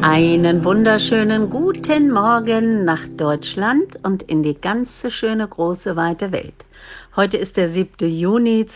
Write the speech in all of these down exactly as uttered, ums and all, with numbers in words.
Einen wunderschönen guten Morgen nach Deutschland und in die ganze schöne große weite Welt. Heute ist der siebte Juni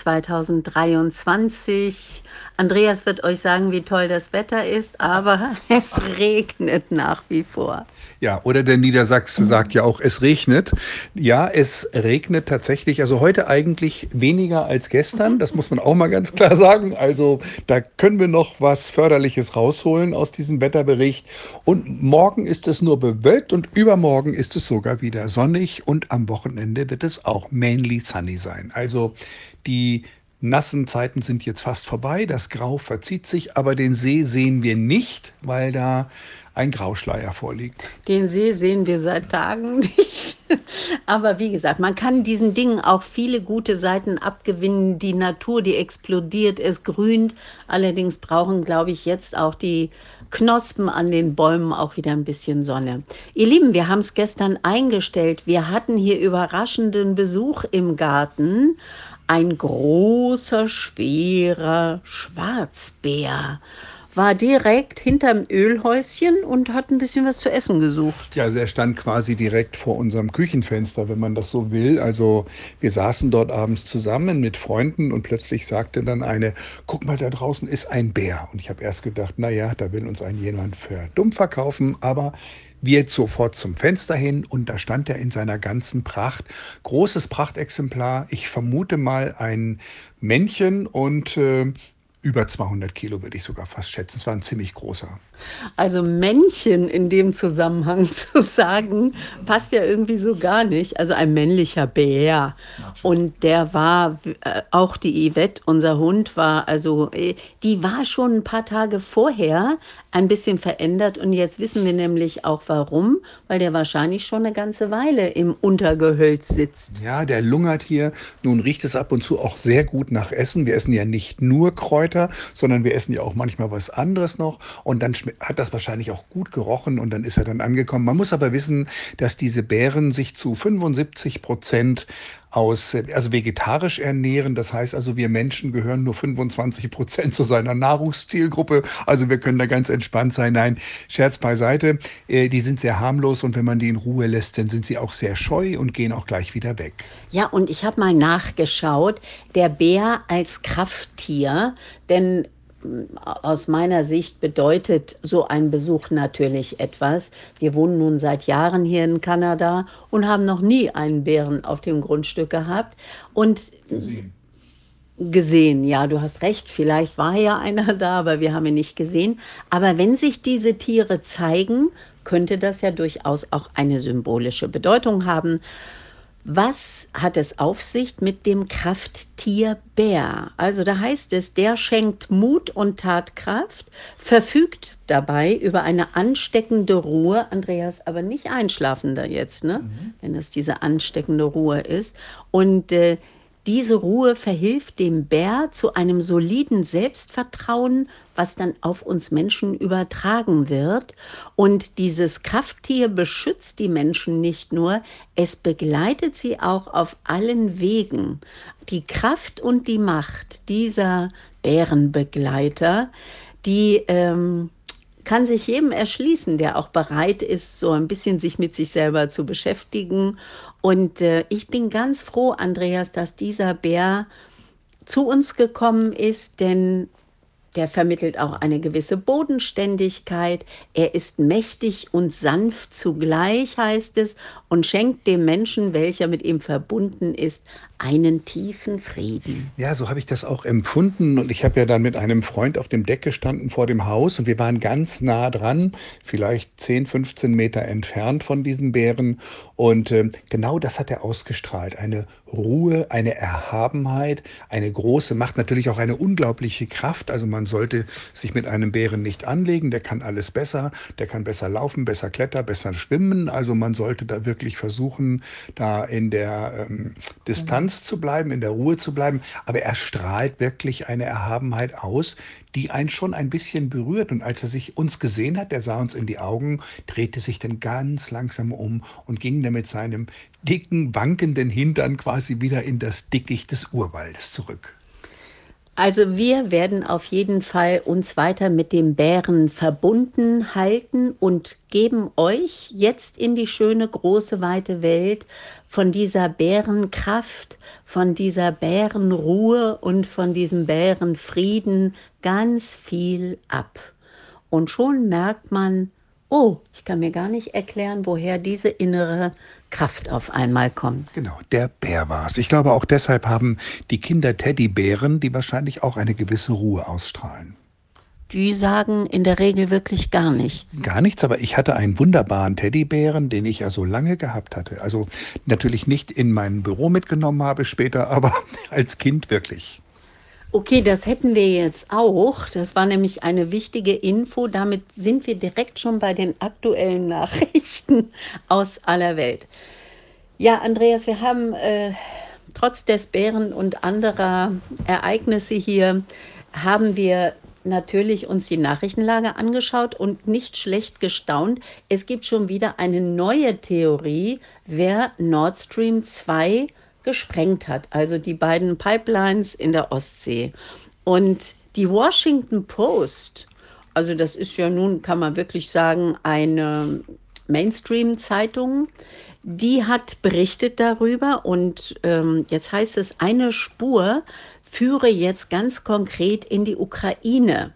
zweitausenddreiundzwanzig. Andreas wird euch sagen, wie toll das Wetter ist, aber es regnet nach wie vor. Ja, oder der Niedersachse sagt ja auch, es regnet. Ja, es regnet tatsächlich. Also heute eigentlich weniger als gestern. Das muss man auch mal ganz klar sagen. Also da können wir noch was Förderliches rausholen aus diesem Wetterbericht. Und morgen ist es nur bewölkt und übermorgen ist es sogar wieder sonnig. Und am Wochenende wird es auch mainly sunny sein. Also die nassen Zeiten sind jetzt fast vorbei. Das Grau verzieht sich, aber den See sehen wir nicht, weil da ein Grauschleier vorliegt. Den See sehen wir seit Tagen nicht. Aber wie gesagt, man kann diesen Dingen auch viele gute Seiten abgewinnen. Die Natur, die explodiert, es grünt. Allerdings brauchen, glaube ich, jetzt auch die Knospen an den Bäumen auch wieder ein bisschen Sonne. Ihr Lieben, wir haben es gestern eingestellt. Wir hatten hier überraschenden Besuch im Garten. Ein großer, schwerer Schwarzbär war direkt hinterm Ölhäuschen und hat ein bisschen was zu essen gesucht. Ja, also er stand quasi direkt vor unserem Küchenfenster, wenn man das so will. Also wir saßen dort abends zusammen mit Freunden und plötzlich sagte dann eine, guck mal, da draußen ist ein Bär. Und ich habe erst gedacht, naja, da will uns ein jemand für dumm verkaufen, aber wir sofort zum Fenster hin und da stand er in seiner ganzen Pracht. Großes Prachtexemplar, ich vermute mal ein Männchen und äh, über zweihundert Kilo würde ich sogar fast schätzen. Es war ein ziemlich großer. Also Männchen in dem Zusammenhang zu sagen, passt ja irgendwie so gar nicht. Also ein männlicher Bär. Und der war, äh, auch die Yvette, unser Hund, war, also äh, die war schon ein paar Tage vorher ein bisschen verändert. Und jetzt wissen wir nämlich auch warum, weil der wahrscheinlich schon eine ganze Weile im Untergehölz sitzt. Ja, der lungert hier. Nun riecht es ab und zu auch sehr gut nach Essen. Wir essen ja nicht nur Kräuter, sondern wir essen ja auch manchmal was anderes noch. Und dann schme- hat das wahrscheinlich auch gut gerochen und dann ist er dann angekommen. Man muss aber wissen, dass diese Bären sich zu fünfundsiebzig Prozent aus, äh, also vegetarisch ernähren. Das heißt also, wir Menschen gehören nur fünfundzwanzig Prozent zu seiner Nahrungszielgruppe. Also wir können da ganz entspannt sein. Nein, Scherz beiseite. Äh, Die sind sehr harmlos und wenn man die in Ruhe lässt, dann sind sie auch sehr scheu und gehen auch gleich wieder weg. Ja, und ich habe mal nachgeschaut, der Bär als Krafttier, denn mm, aus meiner Sicht bedeutet so ein Besuch natürlich etwas. Wir wohnen nun seit Jahren hier in Kanada und haben noch nie einen Bären auf dem Grundstück gehabt. Und Gesehen. gesehen, ja, du hast recht, vielleicht war ja einer da, aber wir haben ihn nicht gesehen. Aber wenn sich diese Tiere zeigen, könnte das ja durchaus auch eine symbolische Bedeutung haben. Was hat es auf sich mit dem Krafttier Bär? Also da heißt es, der schenkt Mut und Tatkraft, verfügt dabei über eine ansteckende Ruhe. Andreas, aber nicht einschlafen da jetzt, ne? Wenn das diese ansteckende Ruhe ist. Und äh, diese Ruhe verhilft dem Bär zu einem soliden Selbstvertrauen, was dann auf uns Menschen übertragen wird. Und dieses Krafttier beschützt die Menschen nicht nur, es begleitet sie auch auf allen Wegen. Die Kraft und die Macht dieser Bärenbegleiter, die ähm, kann sich jedem erschließen, der auch bereit ist, so ein bisschen sich mit sich selber zu beschäftigen. Und äh, ich bin ganz froh, Andreas, dass dieser Bär zu uns gekommen ist, denn der vermittelt auch eine gewisse Bodenständigkeit. Er ist mächtig und sanft zugleich, heißt es, und schenkt dem Menschen, welcher mit ihm verbunden ist, einen tiefen Frieden. Ja, so habe ich das auch empfunden. Und ich habe ja dann mit einem Freund auf dem Deck gestanden vor dem Haus und wir waren ganz nah dran, vielleicht zehn, fünfzehn Meter entfernt von diesem Bären. Und ähm, genau das hat er ausgestrahlt. Eine Ruhe, eine Erhabenheit, eine große Macht, natürlich auch eine unglaubliche Kraft. Also man sollte sich mit einem Bären nicht anlegen. Der kann alles besser. Der kann besser laufen, besser klettern, besser schwimmen. Also man sollte da wirklich versuchen, da in der ähm, Distanz zu bleiben, in der Ruhe zu bleiben, aber er strahlt wirklich eine Erhabenheit aus, die einen schon ein bisschen berührt. Und als er sich uns gesehen hat, er sah uns in die Augen, drehte sich dann ganz langsam um und ging dann mit seinem dicken, wankenden Hintern quasi wieder in das Dickicht des Urwaldes zurück. Also wir werden auf jeden Fall uns weiter mit dem Bären verbunden halten und geben euch jetzt in die schöne, große, weite Welt von dieser Bärenkraft, von dieser Bärenruhe und von diesem Bärenfrieden ganz viel ab. Und schon merkt man, oh, ich kann mir gar nicht erklären, woher diese innere Kraft auf einmal kommt. Genau, der Bär war es. Ich glaube, auch deshalb haben die Kinder Teddybären, die wahrscheinlich auch eine gewisse Ruhe ausstrahlen. Die sagen in der Regel wirklich gar nichts. Gar nichts, aber ich hatte einen wunderbaren Teddybären, den ich ja so lange gehabt hatte. Also natürlich nicht in mein Büro mitgenommen habe später, aber als Kind wirklich. Okay, das hätten wir jetzt auch. Das war nämlich eine wichtige Info. Damit sind wir direkt schon bei den aktuellen Nachrichten aus aller Welt. Ja, Andreas, wir haben äh, trotz des Bären und anderer Ereignisse hier, haben wir natürlich uns die Nachrichtenlage angeschaut und nicht schlecht gestaunt. Es gibt schon wieder eine neue Theorie, wer Nord Stream zwei gesprengt hat, also die beiden Pipelines in der Ostsee. Und die Washington Post, also das ist ja nun, kann man wirklich sagen, eine Mainstream-Zeitung, die hat berichtet darüber und ähm, jetzt heißt es, eine Spur führe jetzt ganz konkret in die Ukraine.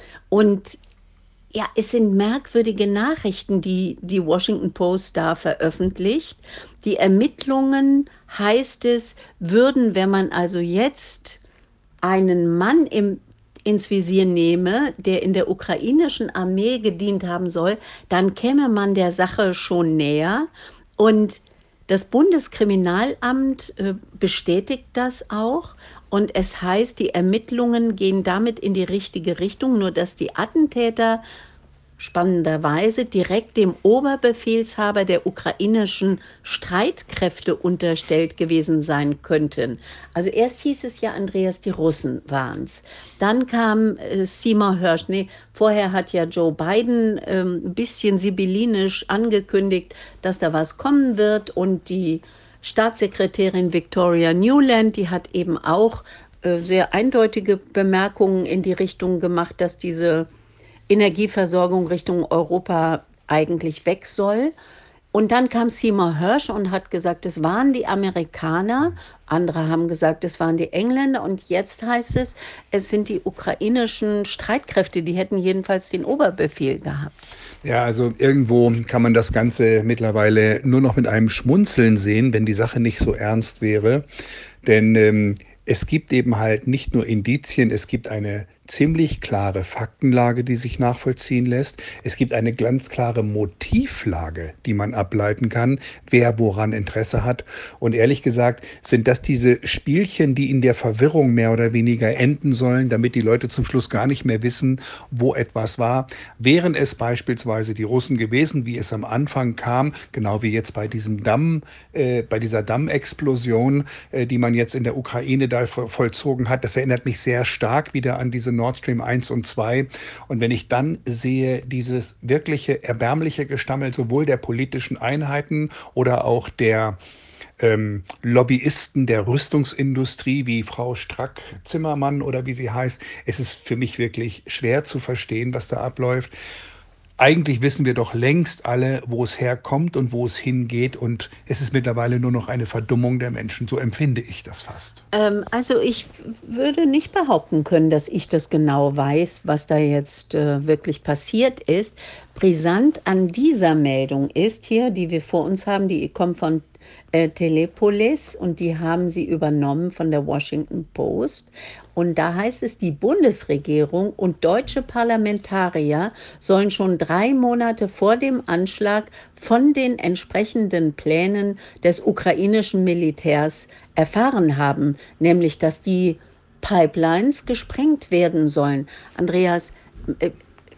Und ja, es sind merkwürdige Nachrichten, die die Washington Post da veröffentlicht. Die Ermittlungen, heißt es, würden, wenn man also jetzt einen Mann im, ins Visier nehme, der in der ukrainischen Armee gedient haben soll, dann käme man der Sache schon näher. Und das Bundeskriminalamt äh, bestätigt das auch. Und es heißt, die Ermittlungen gehen damit in die richtige Richtung, nur dass die Attentäter spannenderweise direkt dem Oberbefehlshaber der ukrainischen Streitkräfte unterstellt gewesen sein könnten. Also erst hieß es ja, Andreas, die Russen waren es. Dann kam äh, Seymour Hersh. Nee, vorher hat ja Joe Biden ähm, ein bisschen sibyllinisch angekündigt, dass da was kommen wird. Und die Staatssekretärin Victoria Nuland, die hat eben auch äh, sehr eindeutige Bemerkungen in die Richtung gemacht, dass diese Energieversorgung Richtung Europa eigentlich weg soll. Und dann kam Seymour Hersh und hat gesagt, es waren die Amerikaner. Andere haben gesagt, es waren die Engländer. Und jetzt heißt es, es sind die ukrainischen Streitkräfte, die hätten jedenfalls den Oberbefehl gehabt. Ja, also irgendwo kann man das Ganze mittlerweile nur noch mit einem Schmunzeln sehen, wenn die Sache nicht so ernst wäre. Denn ähm, es gibt eben halt nicht nur Indizien, es gibt eine ziemlich klare Faktenlage, die sich nachvollziehen lässt. Es gibt eine ganz klare Motivlage, die man ableiten kann, wer woran Interesse hat. Und ehrlich gesagt sind das diese Spielchen, die in der Verwirrung mehr oder weniger enden sollen, damit die Leute zum Schluss gar nicht mehr wissen, wo etwas war. Wären es beispielsweise die Russen gewesen, wie es am Anfang kam, genau wie jetzt bei diesem Damm, äh, bei dieser Dammexplosion, äh, die man jetzt in der Ukraine da vollzogen hat. Das erinnert mich sehr stark wieder an diese Nord Stream eins und zwei. Und wenn ich dann sehe, dieses wirkliche erbärmliche Gestammel sowohl der politischen Einheiten oder auch der ähm, Lobbyisten der Rüstungsindustrie wie Frau Strack-Zimmermann oder wie sie heißt, es ist für mich wirklich schwer zu verstehen, was da abläuft. Eigentlich wissen wir doch längst alle, wo es herkommt und wo es hingeht. Und es ist mittlerweile nur noch eine Verdummung der Menschen. So empfinde ich das fast. Ähm, also ich würde nicht behaupten können, dass ich das genau weiß, was da jetzt äh, wirklich passiert ist. Brisant an dieser Meldung ist hier, die wir vor uns haben, die kommt von äh, Telepolis und die haben sie übernommen von der Washington Post. Und da heißt es, die Bundesregierung und deutsche Parlamentarier sollen schon drei Monate vor dem Anschlag von den entsprechenden Plänen des ukrainischen Militärs erfahren haben, nämlich dass die Pipelines gesprengt werden sollen. Andreas,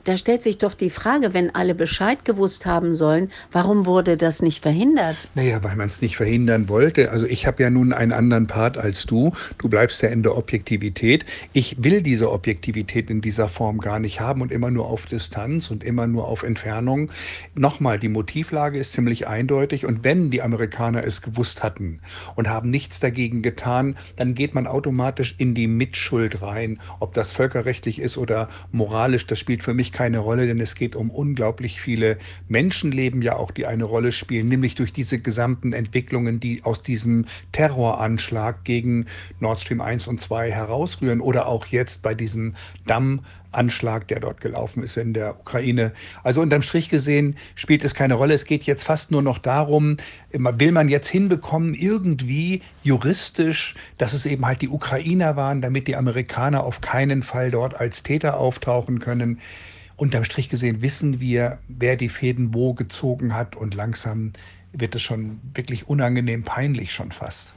da stellt sich doch die Frage, wenn alle Bescheid gewusst haben sollen, warum wurde das nicht verhindert? Naja, weil man es nicht verhindern wollte. Also ich habe ja nun einen anderen Part als du. Du bleibst ja in der Objektivität. Ich will diese Objektivität in dieser Form gar nicht haben und immer nur auf Distanz und immer nur auf Entfernung. Nochmal, die Motivlage ist ziemlich eindeutig und wenn die Amerikaner es gewusst hatten und haben nichts dagegen getan, dann geht man automatisch in die Mitschuld rein. Ob das völkerrechtlich ist oder moralisch, das spielt für mich keine Rolle, denn es geht um unglaublich viele Menschenleben ja auch, die eine Rolle spielen, nämlich durch diese gesamten Entwicklungen, die aus diesem Terroranschlag gegen Nord Stream eins und zwei herausrühren oder auch jetzt bei diesem Dammanschlag, der dort gelaufen ist in der Ukraine. Also unterm Strich gesehen spielt es keine Rolle. Es geht jetzt fast nur noch darum, will man jetzt hinbekommen, irgendwie juristisch, dass es eben halt die Ukrainer waren, damit die Amerikaner auf keinen Fall dort als Täter auftauchen können. Unterm Strich gesehen wissen wir, wer die Fäden wo gezogen hat und langsam wird es schon wirklich unangenehm peinlich schon fast.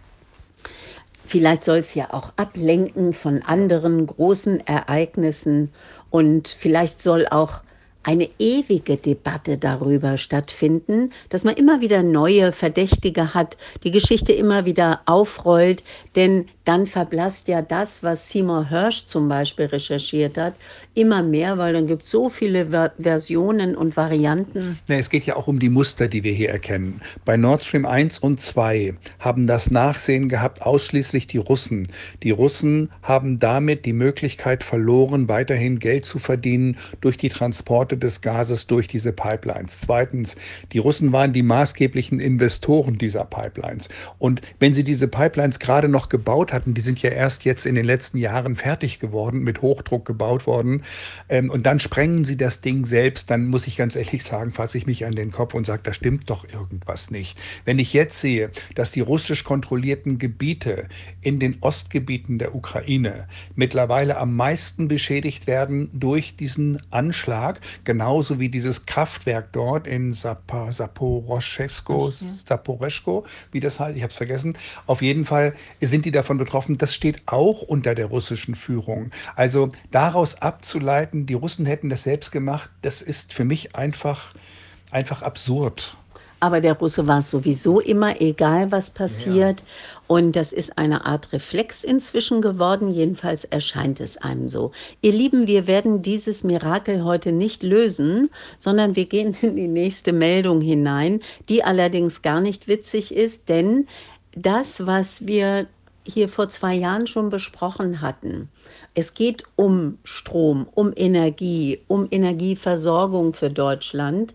Vielleicht soll es ja auch ablenken von anderen großen Ereignissen und vielleicht soll auch eine ewige Debatte darüber stattfinden, dass man immer wieder neue Verdächtige hat, die Geschichte immer wieder aufrollt, denn dann verblasst ja das, was Seymour Hersh zum Beispiel recherchiert hat, immer mehr, weil dann gibt es so viele Ver- Versionen und Varianten. Nee, es geht ja auch um die Muster, die wir hier erkennen. Bei Nord Stream eins und zwei haben das Nachsehen gehabt ausschließlich die Russen. Die Russen haben damit die Möglichkeit verloren, weiterhin Geld zu verdienen durch die Transporte des Gases durch diese Pipelines. Zweitens, die Russen waren die maßgeblichen Investoren dieser Pipelines. Und wenn sie diese Pipelines gerade noch gebaut hatten, die sind ja erst jetzt in den letzten Jahren fertig geworden, mit Hochdruck gebaut worden, ähm, und dann sprengen sie das Ding selbst, dann muss ich ganz ehrlich sagen, fasse ich mich an den Kopf und sage, da stimmt doch irgendwas nicht. Wenn ich jetzt sehe, dass die russisch kontrollierten Gebiete in den Ostgebieten der Ukraine mittlerweile am meisten beschädigt werden durch diesen Anschlag, genauso wie dieses Kraftwerk dort in Sapa, Saporoschesko, Saporoschko, wie das heißt, ich habe es vergessen. Auf jeden Fall sind die davon betroffen. Das steht auch unter der russischen Führung. Also daraus abzuleiten, die Russen hätten das selbst gemacht, das ist für mich einfach, einfach absurd. Aber der Russe war es sowieso immer, egal was passiert. Ja. Und das ist eine Art Reflex inzwischen geworden. Jedenfalls erscheint es einem so. Ihr Lieben, wir werden dieses Mirakel heute nicht lösen, sondern wir gehen in die nächste Meldung hinein, die allerdings gar nicht witzig ist, denn das, was wir hier vor zwei Jahren schon besprochen hatten, es geht um Strom, um Energie, um Energieversorgung für Deutschland.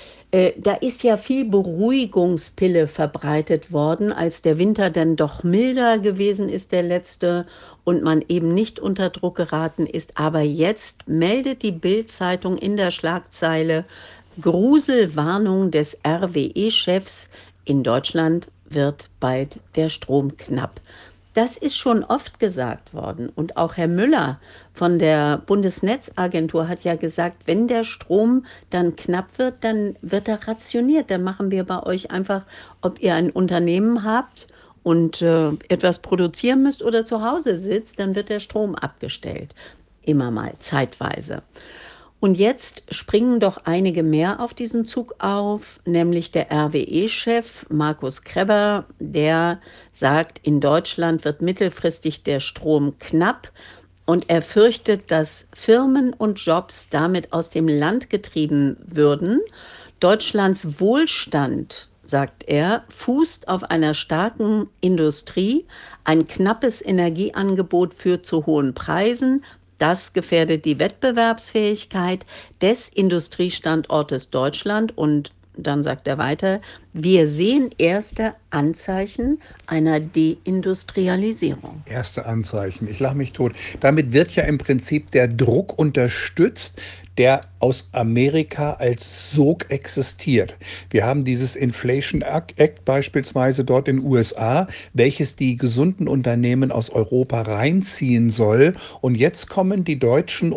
Da ist ja viel Beruhigungspille verbreitet worden, als der Winter dann doch milder gewesen ist, der letzte, und man eben nicht unter Druck geraten ist. Aber jetzt meldet die Bild-Zeitung in der Schlagzeile Gruselwarnung des R W E-Chefs, in Deutschland wird bald der Strom knapp. Das ist schon oft gesagt worden. Und auch Herr Müller von der Bundesnetzagentur hat ja gesagt, wenn der Strom dann knapp wird, dann wird er rationiert. Dann machen wir bei euch einfach, ob ihr ein Unternehmen habt und äh, etwas produzieren müsst oder zu Hause sitzt, dann wird der Strom abgestellt. Immer mal, zeitweise. Und jetzt springen doch einige mehr auf diesen Zug auf, nämlich der R W E-Chef Markus Krebber, der sagt, in Deutschland wird mittelfristig der Strom knapp und er fürchtet, dass Firmen und Jobs damit aus dem Land getrieben würden. Deutschlands Wohlstand, sagt er, fußt auf einer starken Industrie. Ein knappes Energieangebot führt zu hohen Preisen. Das gefährdet die Wettbewerbsfähigkeit des Industriestandortes Deutschland. Und dann sagt er weiter, wir sehen erste Anzeichen einer Deindustrialisierung. Erste Anzeichen, ich lache mich tot. Damit wird ja im Prinzip der Druck unterstützt, der aus Amerika als Sog existiert. Wir haben dieses Inflation Act beispielsweise dort in den U S A, welches die gesunden Unternehmen aus Europa reinziehen soll. Und jetzt kommen die deutschen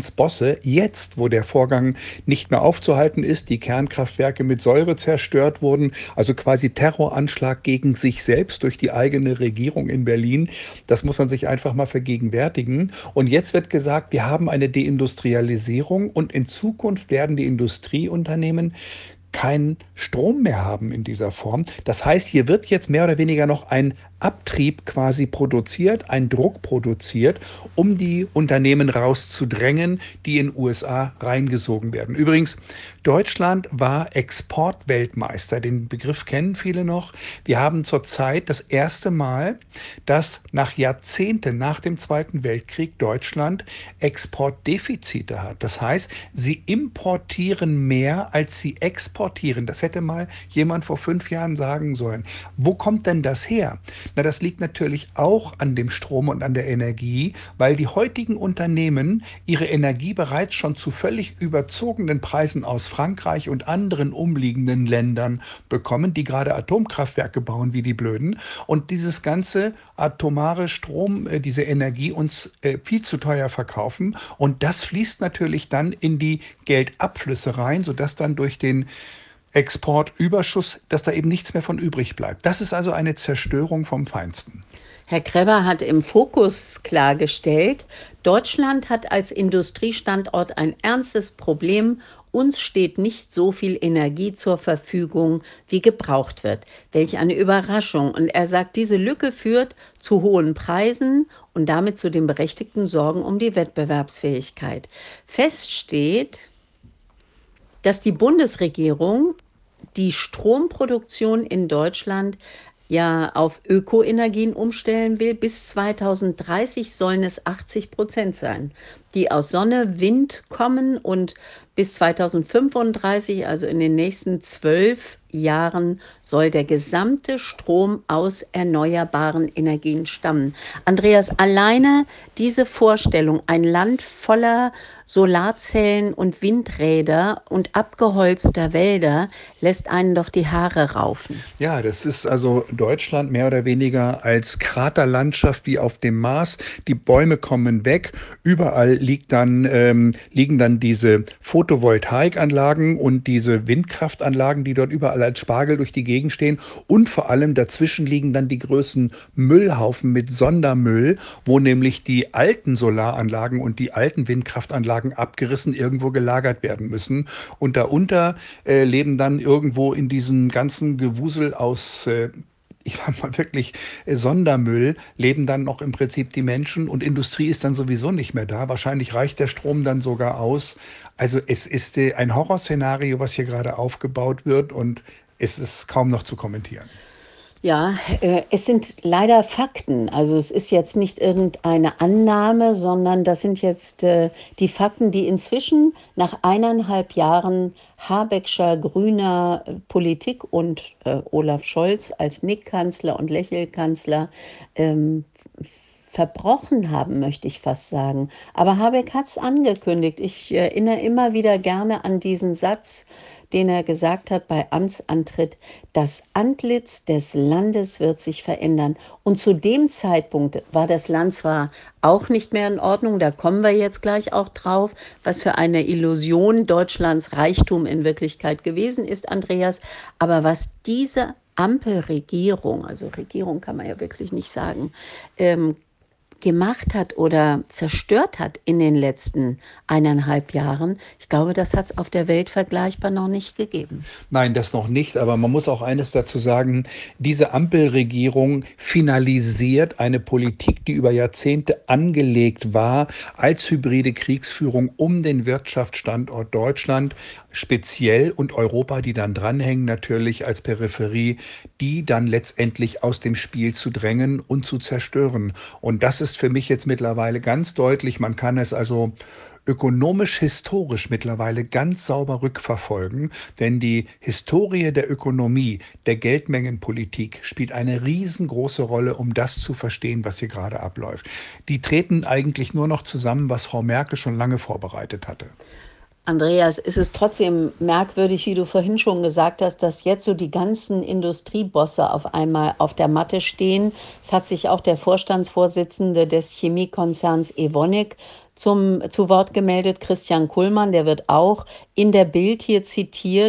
Unternehmensbosse, jetzt wo der Vorgang nicht mehr aufzuhalten ist, die Kernkraftwerke mit Säure zerstört wurden, wurden. Also quasi Terroranschlag gegen sich selbst durch die eigene Regierung in Berlin. Das muss man sich einfach mal vergegenwärtigen. Und jetzt wird gesagt, wir haben eine Deindustrialisierung und in Zukunft werden die Industrieunternehmen keinen Strom mehr haben in dieser Form. Das heißt, hier wird jetzt mehr oder weniger noch ein Abtrieb quasi produziert, ein Druck produziert, um die Unternehmen rauszudrängen, die in den U S A reingesogen werden. Übrigens, Deutschland war Exportweltmeister. Den Begriff kennen viele noch. Wir haben zurzeit das erste Mal, dass nach Jahrzehnten nach dem Zweiten Weltkrieg Deutschland Exportdefizite hat. Das heißt, sie importieren mehr, als sie exportieren. Das hätte mal jemand vor fünf Jahren sagen sollen. Wo kommt denn das her? Na, das liegt natürlich auch an dem Strom und an der Energie, weil die heutigen Unternehmen ihre Energie bereits schon zu völlig überzogenen Preisen aus Frankreich und anderen umliegenden Ländern bekommen, die gerade Atomkraftwerke bauen wie die Blöden. Und dieses ganze atomare Strom, äh, diese Energie uns äh, viel zu teuer verkaufen. Und das fließt natürlich dann in die Geldabflüsse rein, sodass dann durch den Exportüberschuss, dass da eben nichts mehr von übrig bleibt. Das ist also eine Zerstörung vom Feinsten. Herr Kreber hat im Fokus klargestellt, Deutschland hat als Industriestandort ein ernstes Problem. Uns steht nicht so viel Energie zur Verfügung, wie gebraucht wird. Welch eine Überraschung. Und er sagt, diese Lücke führt zu hohen Preisen und damit zu den berechtigten Sorgen um die Wettbewerbsfähigkeit. Fest steht, dass die Bundesregierung die Stromproduktion in Deutschland ja auf Ökoenergien umstellen will. Bis zweitausenddreißig sollen es achtzig Prozent sein, die aus Sonne, Wind kommen, und bis zweitausendfünfunddreißig, also in den nächsten zwölf Jahren, soll der gesamte Strom aus erneuerbaren Energien stammen. Andreas, alleine diese Vorstellung, ein Land voller Solarzellen und Windräder und abgeholzter Wälder, lässt einen doch die Haare raufen. Ja, das ist also Deutschland mehr oder weniger als Kraterlandschaft wie auf dem Mars. Die Bäume kommen weg, überall liegt dann, ähm, liegen dann diese Photovoltaikanlagen und diese Windkraftanlagen, die dort überall als Spargel durch die Gegend stehen, und vor allem dazwischen liegen dann die größten Müllhaufen mit Sondermüll, wo nämlich die alten Solaranlagen und die alten Windkraftanlagen abgerissen irgendwo gelagert werden müssen. Und darunter äh, leben dann irgendwo in diesem ganzen Gewusel aus äh, ich sag mal wirklich äh, Sondermüll, leben dann noch im Prinzip die Menschen, und Industrie ist dann sowieso nicht mehr da. Wahrscheinlich reicht der Strom dann sogar aus. Also es ist äh, ein Horrorszenario, was hier gerade aufgebaut wird, und es ist kaum noch zu kommentieren. Ja, äh, es sind leider Fakten. Also es ist jetzt nicht irgendeine Annahme, sondern das sind jetzt äh, die Fakten, die inzwischen nach eineinhalb Jahren Habeckscher grüner äh, Politik und äh, Olaf Scholz als Nickkanzler und Lächelkanzler ähm, verbrochen haben, möchte ich fast sagen. Aber Habeck hat es angekündigt. Ich erinnere immer wieder gerne an diesen Satz, den er gesagt hat bei Amtsantritt: Das Antlitz des Landes wird sich verändern. Und zu dem Zeitpunkt war das Land zwar auch nicht mehr in Ordnung, da kommen wir jetzt gleich auch drauf, was für eine Illusion Deutschlands Reichtum in Wirklichkeit gewesen ist, Andreas, aber was diese Ampelregierung, also Regierung kann man ja wirklich nicht sagen, ähm, gemacht hat oder zerstört hat in den letzten eineinhalb Jahren, ich glaube, das hat es auf der Welt vergleichbar noch nicht gegeben. Nein, das noch nicht, aber man muss auch eines dazu sagen: Diese Ampelregierung finalisiert eine Politik, die über Jahrzehnte angelegt war als hybride Kriegsführung um den Wirtschaftsstandort Deutschland speziell und Europa, die dann dranhängen, natürlich als Peripherie, die dann letztendlich aus dem Spiel zu drängen und zu zerstören. Und das ist für mich jetzt mittlerweile ganz deutlich. Man kann es also ökonomisch-historisch mittlerweile ganz sauber rückverfolgen, denn die Historie der Ökonomie, der Geldmengenpolitik spielt eine riesengroße Rolle, um das zu verstehen, was hier gerade abläuft. Die treten eigentlich nur noch zusammen, was Frau Merkel schon lange vorbereitet hatte. Andreas, ist es trotzdem merkwürdig, wie du vorhin schon gesagt hast, dass jetzt so die ganzen Industriebosse auf einmal auf der Matte stehen. Es hat sich auch der Vorstandsvorsitzende des Chemiekonzerns Evonik zum, zu Wort gemeldet, Christian Kullmann, der wird auch in der Bild hier zitiert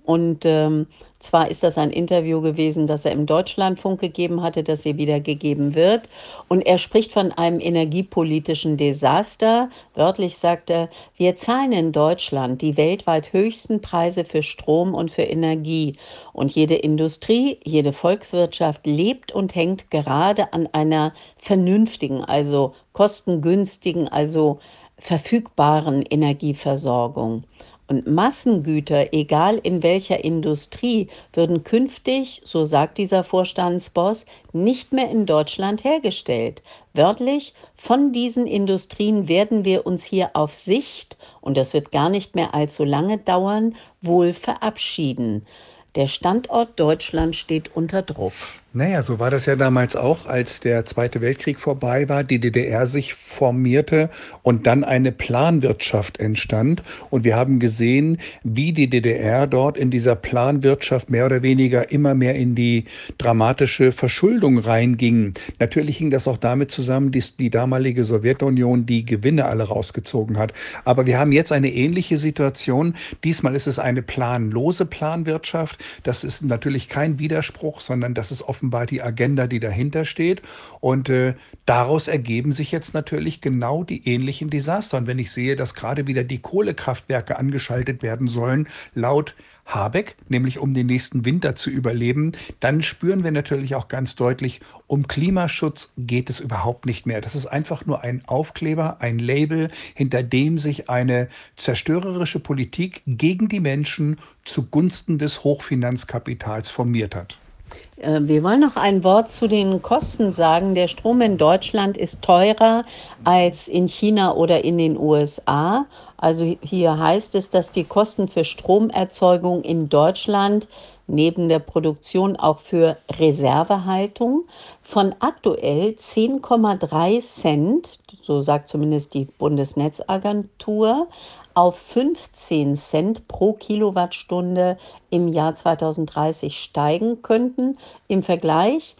Und ähm, zwar ist das ein Interview gewesen, das er im Deutschlandfunk gegeben hatte, das hier wieder gegeben wird. Und er spricht von einem energiepolitischen Desaster. Wörtlich sagt er, wir zahlen in Deutschland die weltweit höchsten Preise für Strom und für Energie. Und jede Industrie, jede Volkswirtschaft lebt und hängt gerade an einer vernünftigen, also kostengünstigen, also verfügbaren Energieversorgung. Und Massengüter, egal in welcher Industrie, würden künftig, so sagt dieser Vorstandsboss, nicht mehr in Deutschland hergestellt. Wörtlich, von diesen Industrien werden wir uns hier auf Sicht, und das wird gar nicht mehr allzu lange dauern, wohl verabschieden. Der Standort Deutschland steht unter Druck. Naja, so war das ja damals auch, als der Zweite Weltkrieg vorbei war, die D D R sich formierte und dann eine Planwirtschaft entstand. Und wir haben gesehen, wie die D D R dort in dieser Planwirtschaft mehr oder weniger immer mehr in die dramatische Verschuldung reinging. Natürlich hing das auch damit zusammen, dass die damalige Sowjetunion die Gewinne alle rausgezogen hat. Aber wir haben jetzt eine ähnliche Situation. Diesmal ist es eine planlose Planwirtschaft. Das ist natürlich kein Widerspruch, sondern das ist offenbar die Agenda, die dahinter steht. Und äh, daraus ergeben sich jetzt natürlich genau die ähnlichen Desaster. Und wenn ich sehe, dass gerade wieder die Kohlekraftwerke angeschaltet werden sollen, laut Habeck, nämlich um den nächsten Winter zu überleben, dann spüren wir natürlich auch ganz deutlich, um Klimaschutz geht es überhaupt nicht mehr. Das ist einfach nur ein Aufkleber, ein Label, hinter dem sich eine zerstörerische Politik gegen die Menschen zugunsten des Hochfinanzkapitals formiert hat. Äh, Wir wollen noch ein Wort zu den Kosten sagen. Der Strom in Deutschland ist teurer als in China oder in den U S A. Also hier heißt es, dass die Kosten für Stromerzeugung in Deutschland neben der Produktion auch für Reservehaltung von aktuell zehn Komma drei Cent, so sagt zumindest die Bundesnetzagentur, auf fünfzehn Cent pro Kilowattstunde im Jahr zweitausenddreißig steigen könnten. Im Vergleich,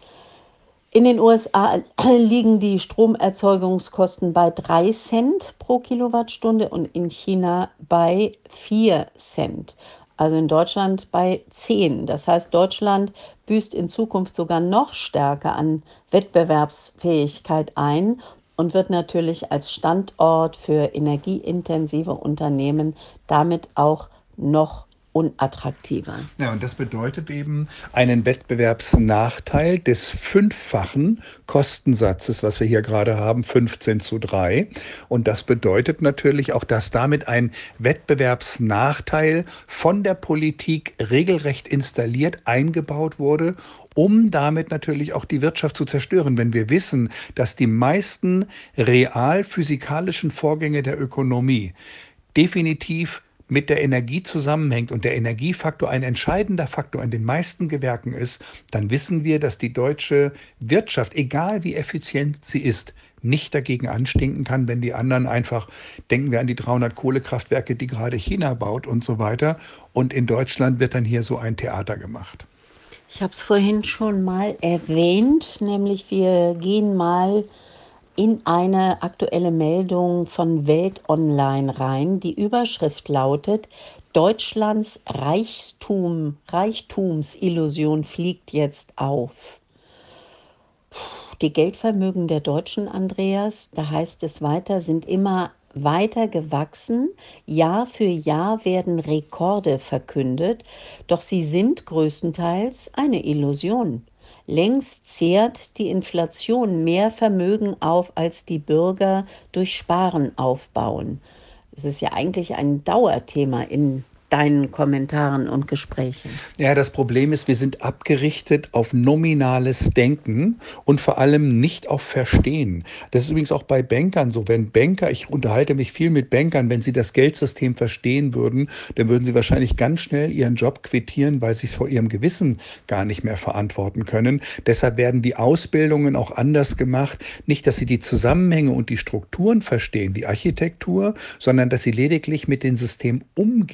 in den U S A liegen die Stromerzeugungskosten bei drei Cent pro Kilowattstunde und in China bei vier Cent. Also in Deutschland bei zehn. Das heißt, Deutschland büßt in Zukunft sogar noch stärker an Wettbewerbsfähigkeit ein und wird natürlich als Standort für energieintensive Unternehmen damit auch noch unattraktiver. Ja, und das bedeutet eben einen Wettbewerbsnachteil des fünffachen Kostensatzes, was wir hier gerade haben, fünfzehn zu drei. Und das bedeutet natürlich auch, dass damit ein Wettbewerbsnachteil von der Politik regelrecht installiert, eingebaut wurde, um damit natürlich auch die Wirtschaft zu zerstören. Wenn wir wissen, dass die meisten real physikalischen Vorgänge der Ökonomie definitiv mit der Energie zusammenhängt und der Energiefaktor ein entscheidender Faktor in den meisten Gewerken ist, dann wissen wir, dass die deutsche Wirtschaft, egal wie effizient sie ist, nicht dagegen anstinken kann, wenn die anderen einfach, denken wir an die dreihundert Kohlekraftwerke, die gerade China baut und so weiter. Und in Deutschland wird dann hier so ein Theater gemacht. Ich habe es vorhin schon mal erwähnt, nämlich wir gehen mal in eine aktuelle Meldung von Welt Online rein. Die Überschrift lautet: Deutschlands Reichtum, Reichtumsillusion fliegt jetzt auf. Die Geldvermögen der Deutschen, Andreas, da heißt es weiter, sind immer weiter gewachsen. Jahr für Jahr werden Rekorde verkündet, doch sie sind größtenteils eine Illusion. Längst zehrt die Inflation mehr Vermögen auf, als die Bürger durch Sparen aufbauen. Es ist ja eigentlich ein Dauerthema in deinen Kommentaren und Gesprächen. Ja, das Problem ist, wir sind abgerichtet auf nominales Denken und vor allem nicht auf Verstehen. Das ist übrigens auch bei Bankern so. Wenn Banker, ich unterhalte mich viel mit Bankern, wenn sie das Geldsystem verstehen würden, dann würden sie wahrscheinlich ganz schnell ihren Job quittieren, weil sie es vor ihrem Gewissen gar nicht mehr verantworten können. Deshalb werden die Ausbildungen auch anders gemacht. Nicht, dass sie die Zusammenhänge und die Strukturen verstehen, die Architektur, sondern dass sie lediglich mit dem System umgehen können.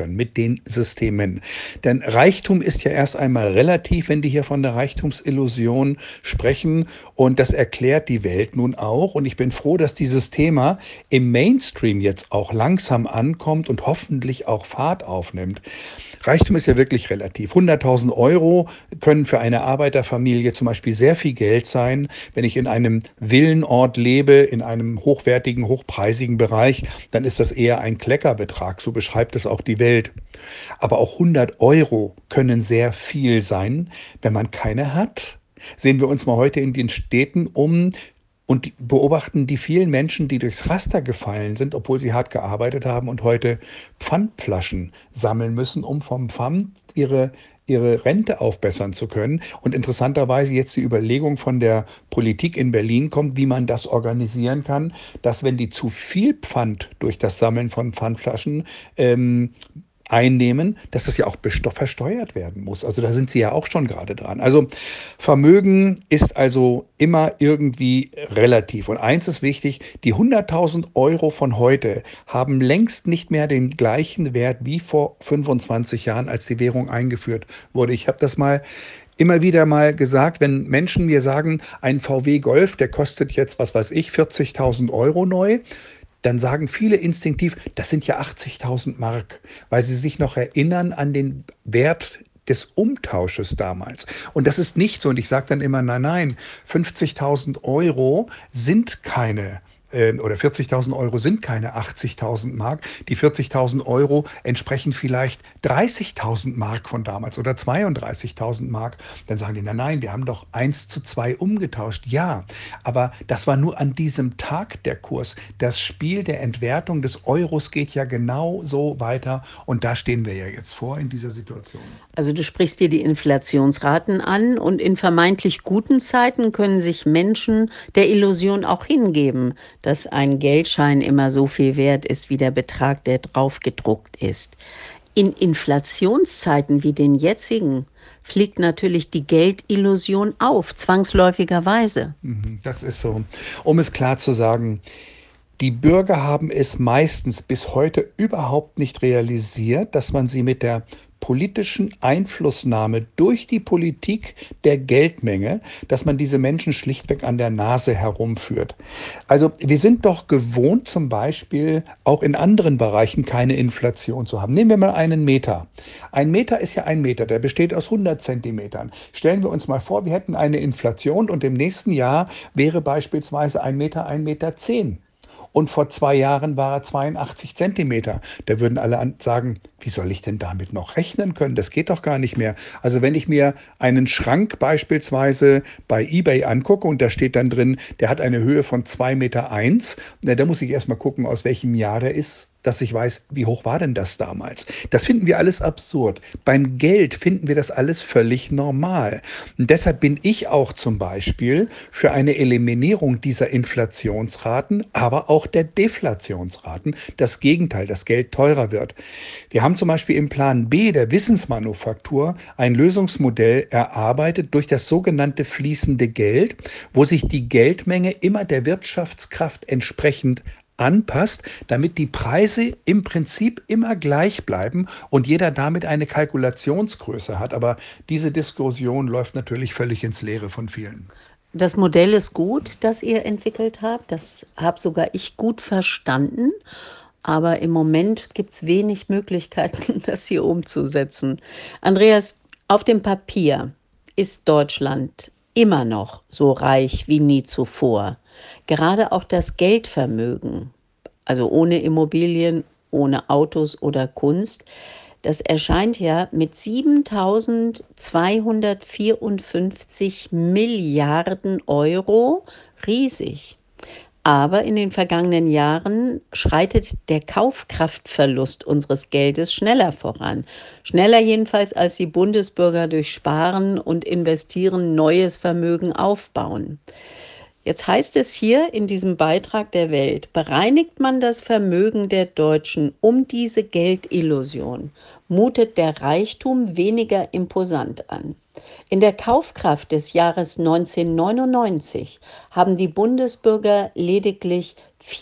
können mit den Systemen. Denn Reichtum ist ja erst einmal relativ, wenn die hier von der Reichtumsillusion sprechen. Und das erklärt die Welt nun auch. Und ich bin froh, dass dieses Thema im Mainstream jetzt auch langsam ankommt und hoffentlich auch Fahrt aufnimmt. Reichtum ist ja wirklich relativ. hunderttausend Euro können für eine Arbeiterfamilie zum Beispiel sehr viel Geld sein. Wenn ich in einem Villenort lebe, in einem hochwertigen, hochpreisigen Bereich, dann ist das eher ein Kleckerbetrag. So beschreibt es auch die Welt. Aber auch hundert Euro können sehr viel sein, wenn man keine hat. Sehen wir uns mal heute in den Städten um und die- beobachten die vielen Menschen, die durchs Raster gefallen sind, obwohl sie hart gearbeitet haben und heute Pfandflaschen sammeln müssen, um vom Pfand ihre, ihre Rente aufbessern zu können. Und interessanterweise jetzt die Überlegung von der Politik in Berlin kommt, wie man das organisieren kann, dass wenn die zu viel Pfand durch das Sammeln von Pfandflaschen ähm, einnehmen, dass das ja auch besto- versteuert werden muss. Also da sind Sie ja auch schon gerade dran. Also Vermögen ist also immer irgendwie relativ. Und eins ist wichtig, die hunderttausend Euro von heute haben längst nicht mehr den gleichen Wert wie vor fünfundzwanzig Jahren, als die Währung eingeführt wurde. Ich habe das mal immer wieder mal gesagt, wenn Menschen mir sagen, ein V W Golf, der kostet jetzt, was weiß ich, vierzigtausend Euro neu, dann sagen viele instinktiv, das sind ja achtzigtausend Mark, weil sie sich noch erinnern an den Wert des Umtausches damals. Und das ist nicht so. Und ich sage dann immer, nein, nein, fünfzigtausend Euro sind keine äh, oder vierzigtausend Euro sind keine achtzigtausend Mark. Die vierzigtausend Euro entsprechen vielleicht dreißigtausend Mark von damals oder zweiunddreißigtausend Mark. Dann sagen die, nein, nein, wir haben doch eins zu zwei umgetauscht. Ja, aber das war nur an diesem Tag der Kurs. Das Spiel der Entwertung des Euros geht ja genau so weiter. Und da stehen wir ja jetzt vor in dieser Situation. Also du sprichst dir die Inflationsraten an und in vermeintlich guten Zeiten können sich Menschen der Illusion auch hingeben, dass ein Geldschein immer so viel wert ist wie der Betrag, der drauf gedruckt ist. In Inflationszeiten wie den jetzigen fliegt natürlich die Geldillusion auf, zwangsläufigerweise. Mhm, das ist so. Um es klar zu sagen, die Bürger haben es meistens bis heute überhaupt nicht realisiert, dass man sie mit der politischen Einflussnahme durch die Politik der Geldmenge, dass man diese Menschen schlichtweg an der Nase herumführt. Also wir sind doch gewohnt, zum Beispiel auch in anderen Bereichen keine Inflation zu haben. Nehmen wir mal einen Meter. Ein Meter ist ja ein Meter, der besteht aus hundert Zentimetern. Stellen wir uns mal vor, wir hätten eine Inflation und im nächsten Jahr wäre beispielsweise ein Meter ein Meter zehn. Und vor zwei Jahren war er zweiundachtzig Zentimeter. Da würden alle an- sagen, wie soll ich denn damit noch rechnen können? Das geht doch gar nicht mehr. Also wenn ich mir einen Schrank beispielsweise bei eBay angucke und da steht dann drin, der hat eine Höhe von zwei Meter eins, na, da muss ich erstmal gucken, aus welchem Jahr der ist, dass ich weiß, wie hoch war denn das damals? Das finden wir alles absurd. Beim Geld finden wir das alles völlig normal. Und deshalb bin ich auch zum Beispiel für eine Eliminierung dieser Inflationsraten, aber auch der Deflationsraten. Das Gegenteil, das Geld teurer wird. Wir haben zum Beispiel im Plan B der Wissensmanufaktur ein Lösungsmodell erarbeitet durch das sogenannte fließende Geld, wo sich die Geldmenge immer der Wirtschaftskraft entsprechend anpasst, damit die Preise im Prinzip immer gleich bleiben und jeder damit eine Kalkulationsgröße hat. Aber diese Diskussion läuft natürlich völlig ins Leere von vielen. Das Modell ist gut, das ihr entwickelt habt. Das habe sogar ich gut verstanden. Aber im Moment gibt es wenig Möglichkeiten, das hier umzusetzen. Andreas, auf dem Papier ist Deutschland immer noch so reich wie nie zuvor. Gerade auch das Geldvermögen, also ohne Immobilien, ohne Autos oder Kunst, das erscheint ja mit siebentausendzweihundertvierundfünfzig Milliarden Euro riesig. Aber in den vergangenen Jahren schreitet der Kaufkraftverlust unseres Geldes schneller voran. Schneller jedenfalls, als die Bundesbürger durch Sparen und Investieren neues Vermögen aufbauen. Jetzt heißt es hier in diesem Beitrag der Welt, bereinigt man das Vermögen der Deutschen um diese Geldillusion, mutet der Reichtum weniger imposant an. In der Kaufkraft des Jahres neunzehnhundertneunundneunzig haben die Bundesbürger lediglich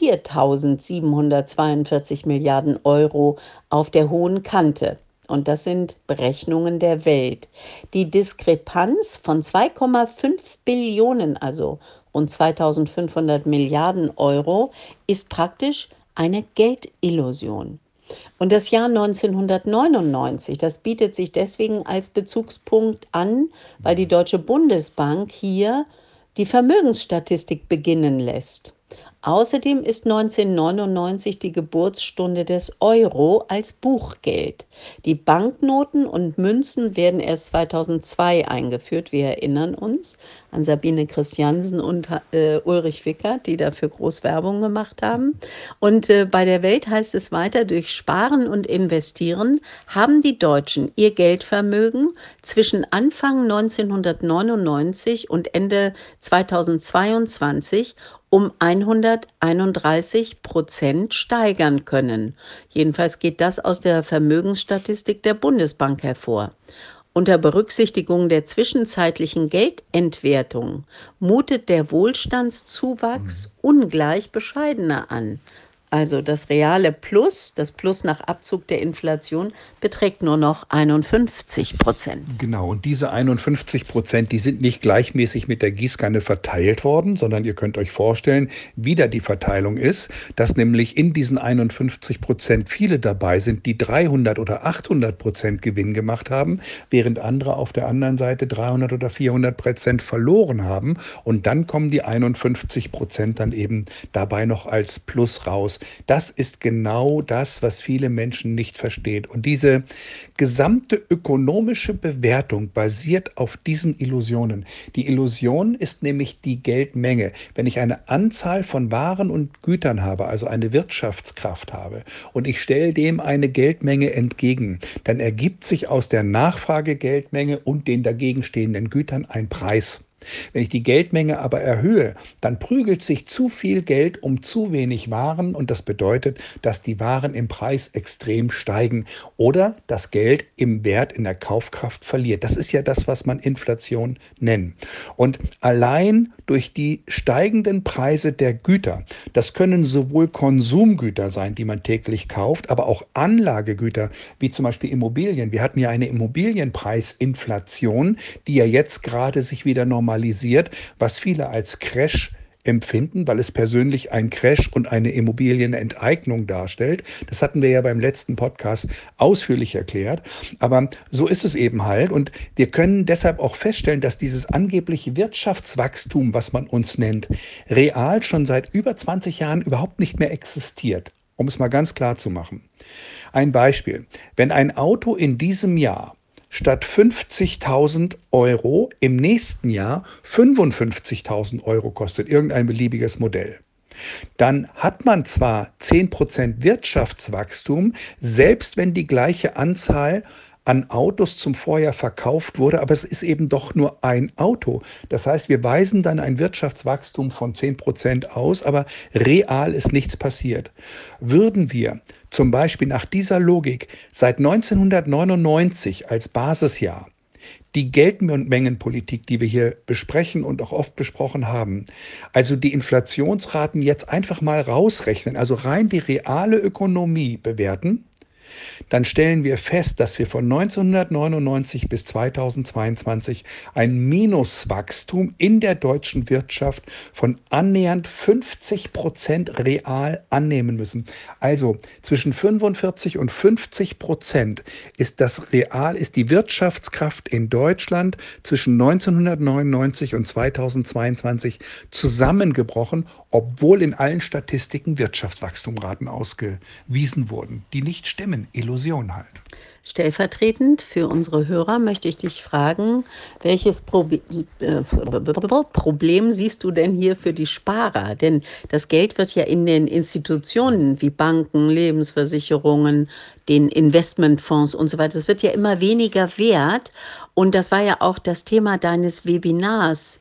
viertausendsiebenhundertzweiundvierzig Milliarden Euro auf der hohen Kante. Und das sind Berechnungen der Welt. Die Diskrepanz von zwei Komma fünf Billionen, also rund zweitausendfünfhundert Milliarden Euro, ist praktisch eine Geldillusion. Und das Jahr neunzehnhundertneunundneunzig, das bietet sich deswegen als Bezugspunkt an, weil die Deutsche Bundesbank hier die Vermögensstatistik beginnen lässt. Außerdem ist neunzehnhundertneunundneunzig die Geburtsstunde des Euro als Buchgeld. Die Banknoten und Münzen werden erst zweitausendzwei eingeführt. Wir erinnern uns an Sabine Christiansen und äh, Ulrich Wickert, die dafür groß Werbung gemacht haben. Und äh, bei der Welt heißt es weiter, durch Sparen und Investieren haben die Deutschen ihr Geldvermögen zwischen Anfang neunzehnhundertneunundneunzig und Ende zweitausendzweiundzwanzig um hunderteinunddreißig Prozent steigern können. Jedenfalls geht das aus der Vermögensstatistik der Bundesbank hervor. Unter Berücksichtigung der zwischenzeitlichen Geldentwertung mutet der Wohlstandszuwachs ungleich bescheidener an. Also das reale Plus, das Plus nach Abzug der Inflation, beträgt nur noch einundfünfzig Prozent. Genau, und diese einundfünfzig Prozent, die sind nicht gleichmäßig mit der Gießkanne verteilt worden, sondern ihr könnt euch vorstellen, wie da die Verteilung ist, dass nämlich in diesen einundfünfzig Prozent viele dabei sind, die dreihundert oder achthundert Prozent Gewinn gemacht haben, während andere auf der anderen Seite dreihundert oder vierhundert Prozent verloren haben. Und dann kommen die einundfünfzig Prozent dann eben dabei noch als Plus raus. Das ist genau das, was viele Menschen nicht verstehen. Und diese gesamte ökonomische Bewertung basiert auf diesen Illusionen. Die Illusion ist nämlich die Geldmenge. Wenn ich eine Anzahl von Waren und Gütern habe, also eine Wirtschaftskraft habe, und ich stelle dem eine Geldmenge entgegen, dann ergibt sich aus der Nachfragegeldmenge und den dagegen stehenden Gütern ein Preis. Wenn ich die Geldmenge aber erhöhe, dann prügelt sich zu viel Geld um zu wenig Waren und das bedeutet, dass die Waren im Preis extrem steigen oder das Geld im Wert, in der Kaufkraft verliert. Das ist ja das, was man Inflation nennt. Und allein durch die steigenden Preise der Güter, das können sowohl Konsumgüter sein, die man täglich kauft, aber auch Anlagegüter, wie zum Beispiel Immobilien. Wir hatten ja eine Immobilienpreisinflation, die ja jetzt gerade sich wieder normalisiert. Normalisiert, was viele als Crash empfinden, weil es persönlich ein Crash und eine Immobilienenteignung darstellt. Das hatten wir ja beim letzten Podcast ausführlich erklärt. Aber so ist es eben halt. Und wir können deshalb auch feststellen, dass dieses angebliche Wirtschaftswachstum, was man uns nennt, real schon seit über zwanzig Jahren überhaupt nicht mehr existiert. Um es mal ganz klar zu machen. Ein Beispiel. Wenn ein Auto in diesem Jahr statt fünfzigtausend Euro im nächsten Jahr fünfundfünfzigtausend Euro kostet, irgendein beliebiges Modell, dann hat man zwar zehn Prozent Wirtschaftswachstum, selbst wenn die gleiche Anzahl an Autos zum Vorjahr verkauft wurde, aber es ist eben doch nur ein Auto. Das heißt, wir weisen dann ein Wirtschaftswachstum von zehn Prozent aus, aber real ist nichts passiert. Würden wir zum Beispiel nach dieser Logik seit neunzehnhundertneunundneunzig als Basisjahr die Geldmengenpolitik, die wir hier besprechen und auch oft besprochen haben, also die Inflationsraten jetzt einfach mal rausrechnen, also rein die reale Ökonomie bewerten, dann stellen wir fest, dass wir von neunzehnhundertneunundneunzig bis zweitausendzweiundzwanzig ein Minuswachstum in der deutschen Wirtschaft von annähernd fünfzig Prozent real annehmen müssen. Also zwischen fünfundvierzig und fünfzig Prozent ist das real, ist die Wirtschaftskraft in Deutschland zwischen neunzehnhundertneunundneunzig und zweitausendzweiundzwanzig zusammengebrochen, obwohl in allen Statistiken Wirtschaftswachstumraten ausgewiesen wurden, die nicht stimmen. Illusion halt. Stellvertretend für unsere Hörer möchte ich dich fragen, welches Probe- äh, Problem siehst du denn hier für die Sparer? Denn das Geld wird ja in den Institutionen wie Banken, Lebensversicherungen, den Investmentfonds und so weiter, es wird ja immer weniger wert. Und das war ja auch das Thema deines Webinars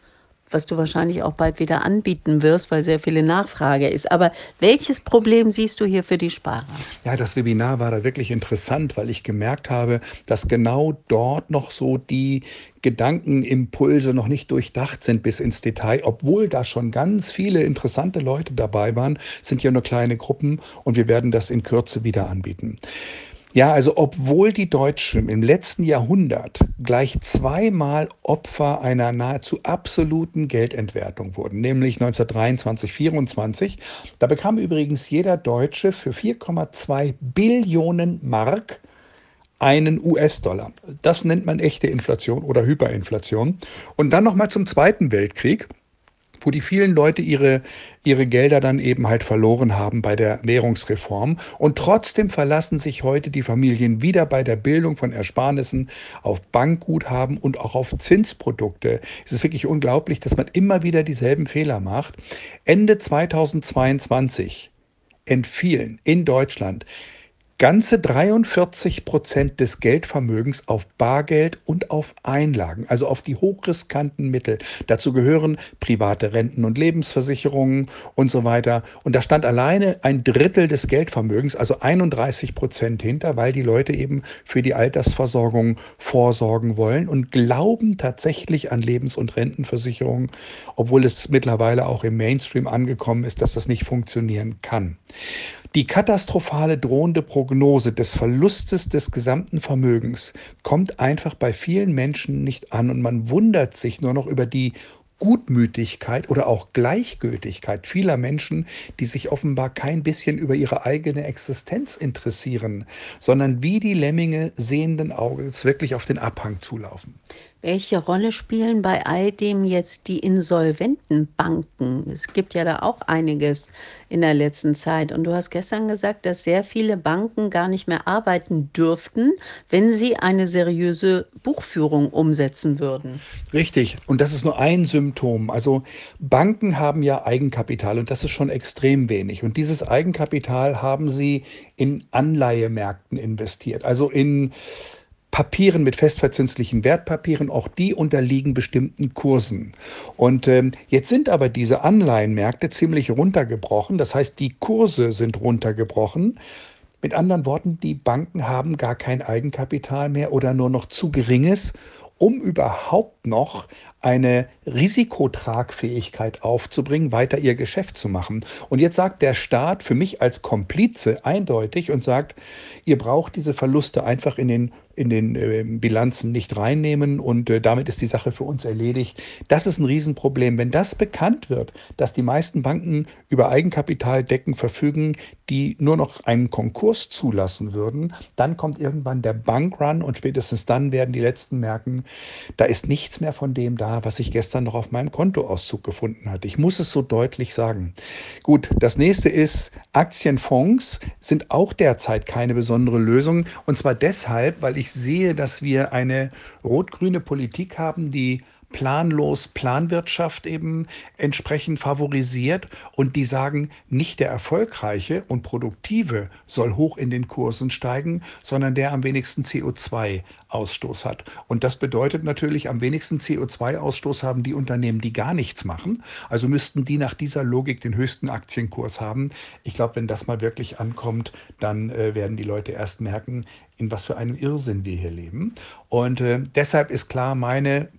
was du wahrscheinlich auch bald wieder anbieten wirst, weil sehr viele Nachfrage ist. Aber welches Problem siehst du hier für die Sparer? Ja, das Webinar war da wirklich interessant, weil ich gemerkt habe, dass genau dort noch so die Gedankenimpulse noch nicht durchdacht sind bis ins Detail, obwohl da schon ganz viele interessante Leute dabei waren, sind ja nur kleine Gruppen und wir werden das in Kürze wieder anbieten. Ja, also obwohl die Deutschen im letzten Jahrhundert gleich zweimal Opfer einer nahezu absoluten Geldentwertung wurden, nämlich neunzehnhundertdreiundzwanzig, vierundzwanzig, da bekam übrigens jeder Deutsche für vier Komma zwei Billionen Mark einen U S-Dollar. Das nennt man echte Inflation oder Hyperinflation. Und dann nochmal zum Zweiten Weltkrieg, wo die vielen Leute ihre, ihre Gelder dann eben halt verloren haben bei der Währungsreform. Und trotzdem verlassen sich heute die Familien wieder bei der Bildung von Ersparnissen auf Bankguthaben und auch auf Zinsprodukte. Es ist wirklich unglaublich, dass man immer wieder dieselben Fehler macht. Ende zweitausendzweiundzwanzig entfielen in Deutschland ganze dreiundvierzig Prozent des Geldvermögens auf Bargeld und auf Einlagen, also auf die hochriskanten Mittel. Dazu gehören private Renten- und Lebensversicherungen und so weiter. Und da stand alleine ein Drittel des Geldvermögens, also einunddreißig Prozent hinter, weil die Leute eben für die Altersversorgung vorsorgen wollen und glauben tatsächlich an Lebens- und Rentenversicherungen, obwohl es mittlerweile auch im Mainstream angekommen ist, dass das nicht funktionieren kann. Die katastrophale drohende Prognose des Verlustes des gesamten Vermögens kommt einfach bei vielen Menschen nicht an und man wundert sich nur noch über die Gutmütigkeit oder auch Gleichgültigkeit vieler Menschen, die sich offenbar kein bisschen über ihre eigene Existenz interessieren, sondern wie die Lemminge sehenden Auges wirklich auf den Abhang zulaufen. Welche Rolle spielen bei all dem jetzt die insolventen Banken? Es gibt ja da auch einiges in der letzten Zeit. Und du hast gestern gesagt, dass sehr viele Banken gar nicht mehr arbeiten dürften, wenn sie eine seriöse Buchführung umsetzen würden. Richtig. Und das ist nur ein Symptom. Also Banken haben ja Eigenkapital und das ist schon extrem wenig. Und dieses Eigenkapital haben sie in Anleihemärkten investiert, also in Papieren mit festverzinslichen Wertpapieren, auch die unterliegen bestimmten Kursen. Und ähm, jetzt sind aber diese Anleihenmärkte ziemlich runtergebrochen. Das heißt, die Kurse sind runtergebrochen. Mit anderen Worten, die Banken haben gar kein Eigenkapital mehr oder nur noch zu geringes, um überhaupt noch eine Risikotragfähigkeit aufzubringen, weiter ihr Geschäft zu machen. Und jetzt sagt der Staat für mich als Komplize eindeutig und sagt, ihr braucht diese Verluste einfach in den, in den äh, Bilanzen nicht reinnehmen und äh, damit ist die Sache für uns erledigt. Das ist ein Riesenproblem. Wenn das bekannt wird, dass die meisten Banken über Eigenkapitaldecken verfügen, die nur noch einen Konkurs zulassen würden, dann kommt irgendwann der Bankrun und spätestens dann werden die Letzten merken, da ist nichts mehr von dem da, was ich gestern noch auf meinem Kontoauszug gefunden hatte. Ich muss es so deutlich sagen. Gut, das nächste ist, Aktienfonds sind auch derzeit keine besondere Lösung. Und zwar deshalb, weil ich sehe, dass wir eine rot-grüne Politik haben, die planlos Planwirtschaft eben entsprechend favorisiert und die sagen, nicht der Erfolgreiche und Produktive soll hoch in den Kursen steigen, sondern der am wenigsten C O zwei Ausstoß hat. Und das bedeutet natürlich, am wenigsten C O zwei Ausstoß haben die Unternehmen, die gar nichts machen. Also müssten die nach dieser Logik den höchsten Aktienkurs haben. Ich glaube, wenn das mal wirklich ankommt, dann äh, werden die Leute erst merken, in was für einem Irrsinn wir hier leben. Und äh, deshalb ist klar, meine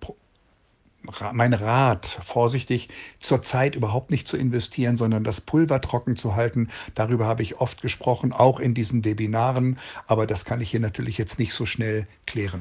Mein Rat, vorsichtig zurzeit überhaupt nicht zu investieren, sondern das Pulver trocken zu halten. Darüber habe ich oft gesprochen, auch in diesen Webinaren. Aber das kann ich hier natürlich jetzt nicht so schnell klären.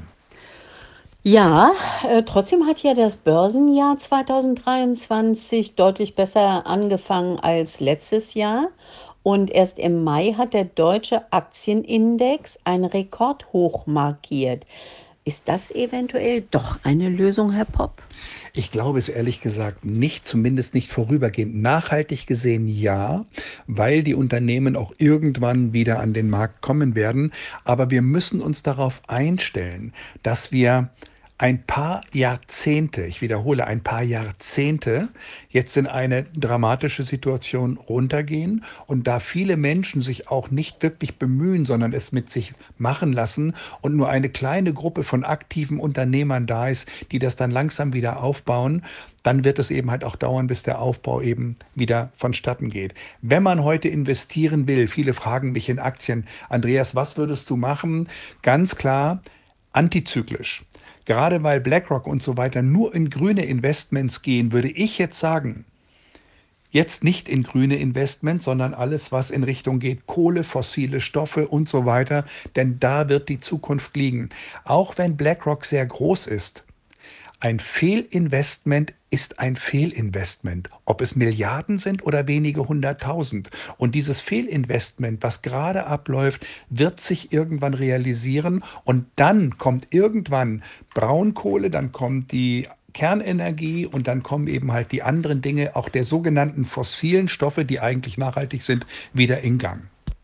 Ja, äh, trotzdem hat ja das Börsenjahr zweitausenddreiundzwanzig deutlich besser angefangen als letztes Jahr. Und erst im Mai hat der deutsche Aktienindex ein Rekordhoch markiert. Ist das eventuell doch eine Lösung, Herr Popp? Ich glaube es ehrlich gesagt nicht, zumindest nicht vorübergehend. Nachhaltig gesehen ja, weil die Unternehmen auch irgendwann wieder an den Markt kommen werden. Aber wir müssen uns darauf einstellen, dass wir ein paar Jahrzehnte, ich wiederhole, ein paar Jahrzehnte jetzt in eine dramatische Situation runtergehen und da viele Menschen sich auch nicht wirklich bemühen, sondern es mit sich machen lassen und nur eine kleine Gruppe von aktiven Unternehmern da ist, die das dann langsam wieder aufbauen, dann wird es eben halt auch dauern, bis der Aufbau eben wieder vonstatten geht. Wenn man heute investieren will, viele fragen mich in Aktien, Andreas, was würdest du machen? Ganz klar, antizyklisch. Gerade weil BlackRock und so weiter nur in grüne Investments gehen, würde ich jetzt sagen, jetzt nicht in grüne Investments, sondern alles, was in Richtung geht, Kohle, fossile Stoffe und so weiter, denn da wird die Zukunft liegen. Auch wenn BlackRock sehr groß ist, ein Fehlinvestment ist ein Fehlinvestment, ob es Milliarden sind oder wenige hunderttausend. Und dieses Fehlinvestment, was gerade abläuft, wird sich irgendwann realisieren und dann kommt irgendwann Braunkohle, dann kommt die Kernenergie und dann kommen eben halt die anderen Dinge, auch der sogenannten fossilen Stoffe, die eigentlich nachhaltig sind, wieder in Gang.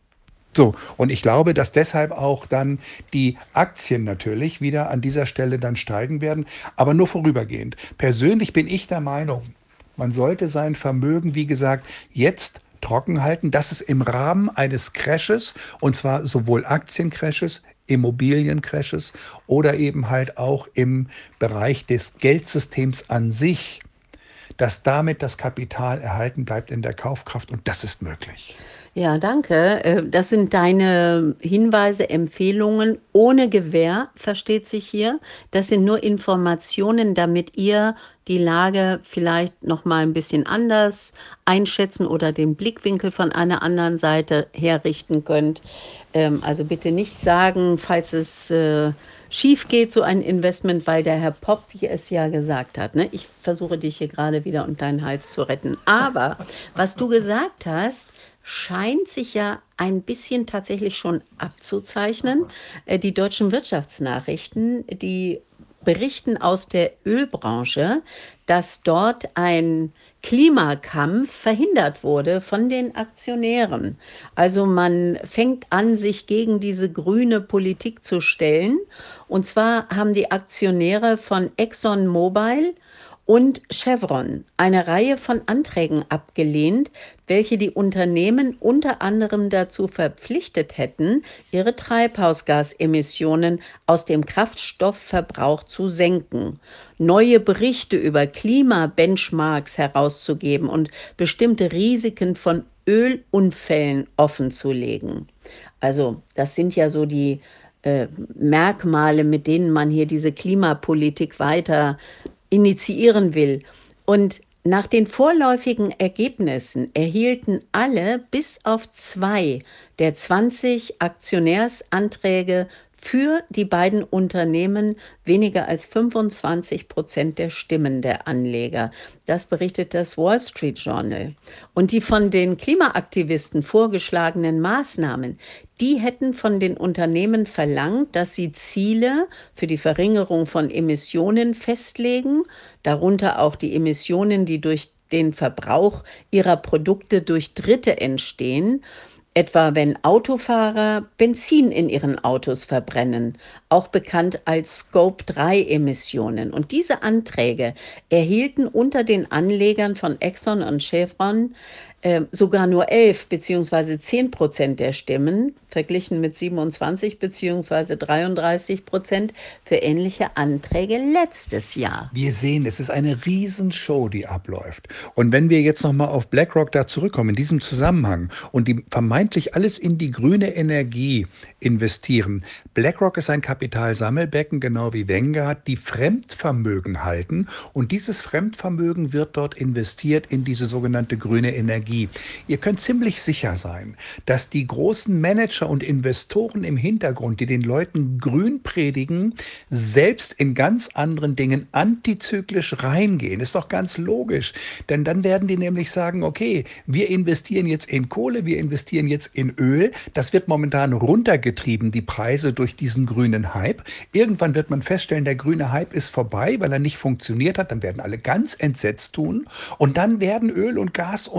So, und ich glaube, dass deshalb auch dann die Aktien natürlich wieder an dieser Stelle dann steigen werden, aber nur vorübergehend. Persönlich bin ich der Meinung, man sollte sein Vermögen, wie gesagt, jetzt trocken halten. Das ist im Rahmen eines Crashes, und zwar sowohl Aktiencrashes, Immobiliencrashes oder eben halt auch im Bereich des Geldsystems an sich, dass damit das Kapital erhalten bleibt in der Kaufkraft, und das ist möglich. Ja, danke. Äh, Das sind deine Hinweise, Empfehlungen ohne Gewähr, versteht sich hier. Das sind nur Informationen, damit ihr die Lage vielleicht noch mal ein bisschen anders einschätzen oder den Blickwinkel von einer anderen Seite herrichten könnt. Ähm, Also bitte nicht sagen, falls es äh, schief geht, so ein Investment, weil der Herr Popp es ja gesagt hat. Ne? Ich versuche dich hier gerade wieder und deinen Hals zu retten. Aber was du gesagt hast, scheint sich ja ein bisschen tatsächlich schon abzuzeichnen. Äh, Die deutschen Wirtschaftsnachrichten, die berichten aus der Ölbranche, dass dort ein Klimakampf verhindert wurde von den Aktionären. Also man fängt an, sich gegen diese grüne Politik zu stellen. Und zwar haben die Aktionäre von ExxonMobil und Chevron eine Reihe von Anträgen abgelehnt, welche die Unternehmen unter anderem dazu verpflichtet hätten, ihre Treibhausgasemissionen aus dem Kraftstoffverbrauch zu senken, neue Berichte über Klimabenchmarks herauszugeben und bestimmte Risiken von Ölunfällen offenzulegen. Also das sind ja so die äh, Merkmale, mit denen man hier diese Klimapolitik weiter initiieren will. Und nach den vorläufigen Ergebnissen erhielten alle bis auf zwei der zwanzig Aktionärsanträge für die beiden Unternehmen weniger als fünfundzwanzig Prozent der Stimmen der Anleger. Das berichtet das Wall Street Journal. Und die von den Klimaaktivisten vorgeschlagenen Maßnahmen, die hätten von den Unternehmen verlangt, dass sie Ziele für die Verringerung von Emissionen festlegen, darunter auch die Emissionen, die durch den Verbrauch ihrer Produkte durch Dritte entstehen, etwa wenn Autofahrer Benzin in ihren Autos verbrennen, auch bekannt als Scope drei Emissionen. Und diese Anträge erhielten unter den Anlegern von Exxon und Chevron äh, sogar nur elf bzw. zehn Prozent der Stimmen, verglichen mit siebenundzwanzig bzw. dreiunddreißig Prozent für ähnliche Anträge letztes Jahr. Wir sehen, es ist eine Riesenshow, die abläuft. Und wenn wir jetzt nochmal auf BlackRock da zurückkommen, in diesem Zusammenhang, und die vermeintlich alles in die grüne Energie investieren. BlackRock ist ein Kapitalsammelbecken, genau wie Vanguard, die Fremdvermögen halten. Und dieses Fremdvermögen wird dort investiert in diese sogenannte grüne Energie. Ihr könnt ziemlich sicher sein, dass die großen Manager und Investoren im Hintergrund, die den Leuten grün predigen, selbst in ganz anderen Dingen antizyklisch reingehen. Ist doch ganz logisch. Denn dann werden die nämlich sagen, okay, wir investieren jetzt in Kohle, wir investieren jetzt in Öl. Das wird momentan runtergetrieben, die Preise durch diesen grünen Hype. Irgendwann wird man feststellen, der grüne Hype ist vorbei, weil er nicht funktioniert hat. Dann werden alle ganz entsetzt tun. Und dann werden Öl und Gas und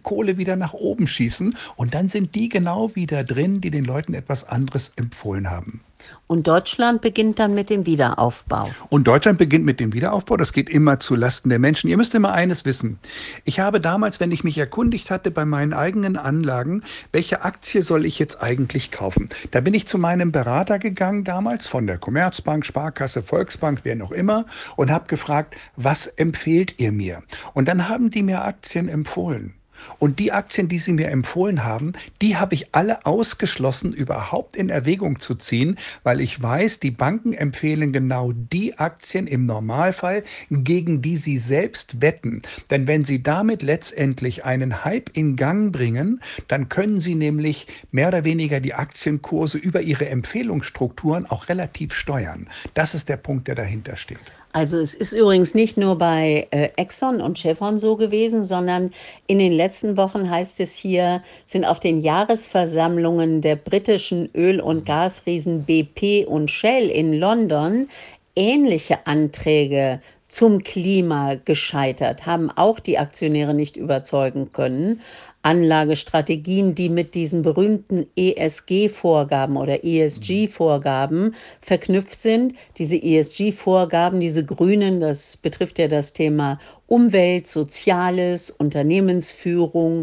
Kohle wieder nach oben schießen und dann sind die genau wieder drin, die den Leuten etwas anderes empfohlen haben. Und Deutschland beginnt dann mit dem Wiederaufbau. Und Deutschland beginnt mit dem Wiederaufbau. Das geht immer zu Lasten der Menschen. Ihr müsst immer eines wissen. Ich habe damals, wenn ich mich erkundigt hatte bei meinen eigenen Anlagen, welche Aktie soll ich jetzt eigentlich kaufen? Da bin ich zu meinem Berater gegangen damals von der Commerzbank, Sparkasse, Volksbank, wer noch immer und habe gefragt, was empfehlt ihr mir? Und dann haben die mir Aktien empfohlen. Und die Aktien, die sie mir empfohlen haben, die habe ich alle ausgeschlossen, überhaupt in Erwägung zu ziehen, weil ich weiß, die Banken empfehlen genau die Aktien im Normalfall, gegen die sie selbst wetten. Denn wenn sie damit letztendlich einen Hype in Gang bringen, dann können sie nämlich mehr oder weniger die Aktienkurse über ihre Empfehlungsstrukturen auch relativ steuern. Das ist der Punkt, der dahinter steht. Also es ist übrigens nicht nur bei äh, Exxon und Chevron so gewesen, sondern in den letzten Wochen heißt es hier, sind auf den Jahresversammlungen der britischen Öl- und Gasriesen B P und Shell in London ähnliche Anträge zum Klima gescheitert, haben auch die Aktionäre nicht überzeugen können. Anlagestrategien, die mit diesen berühmten E S G-Vorgaben oder E S G-Vorgaben verknüpft sind. Diese E S G-Vorgaben, diese grünen, das betrifft ja das Thema Umwelt, Soziales, Unternehmensführung,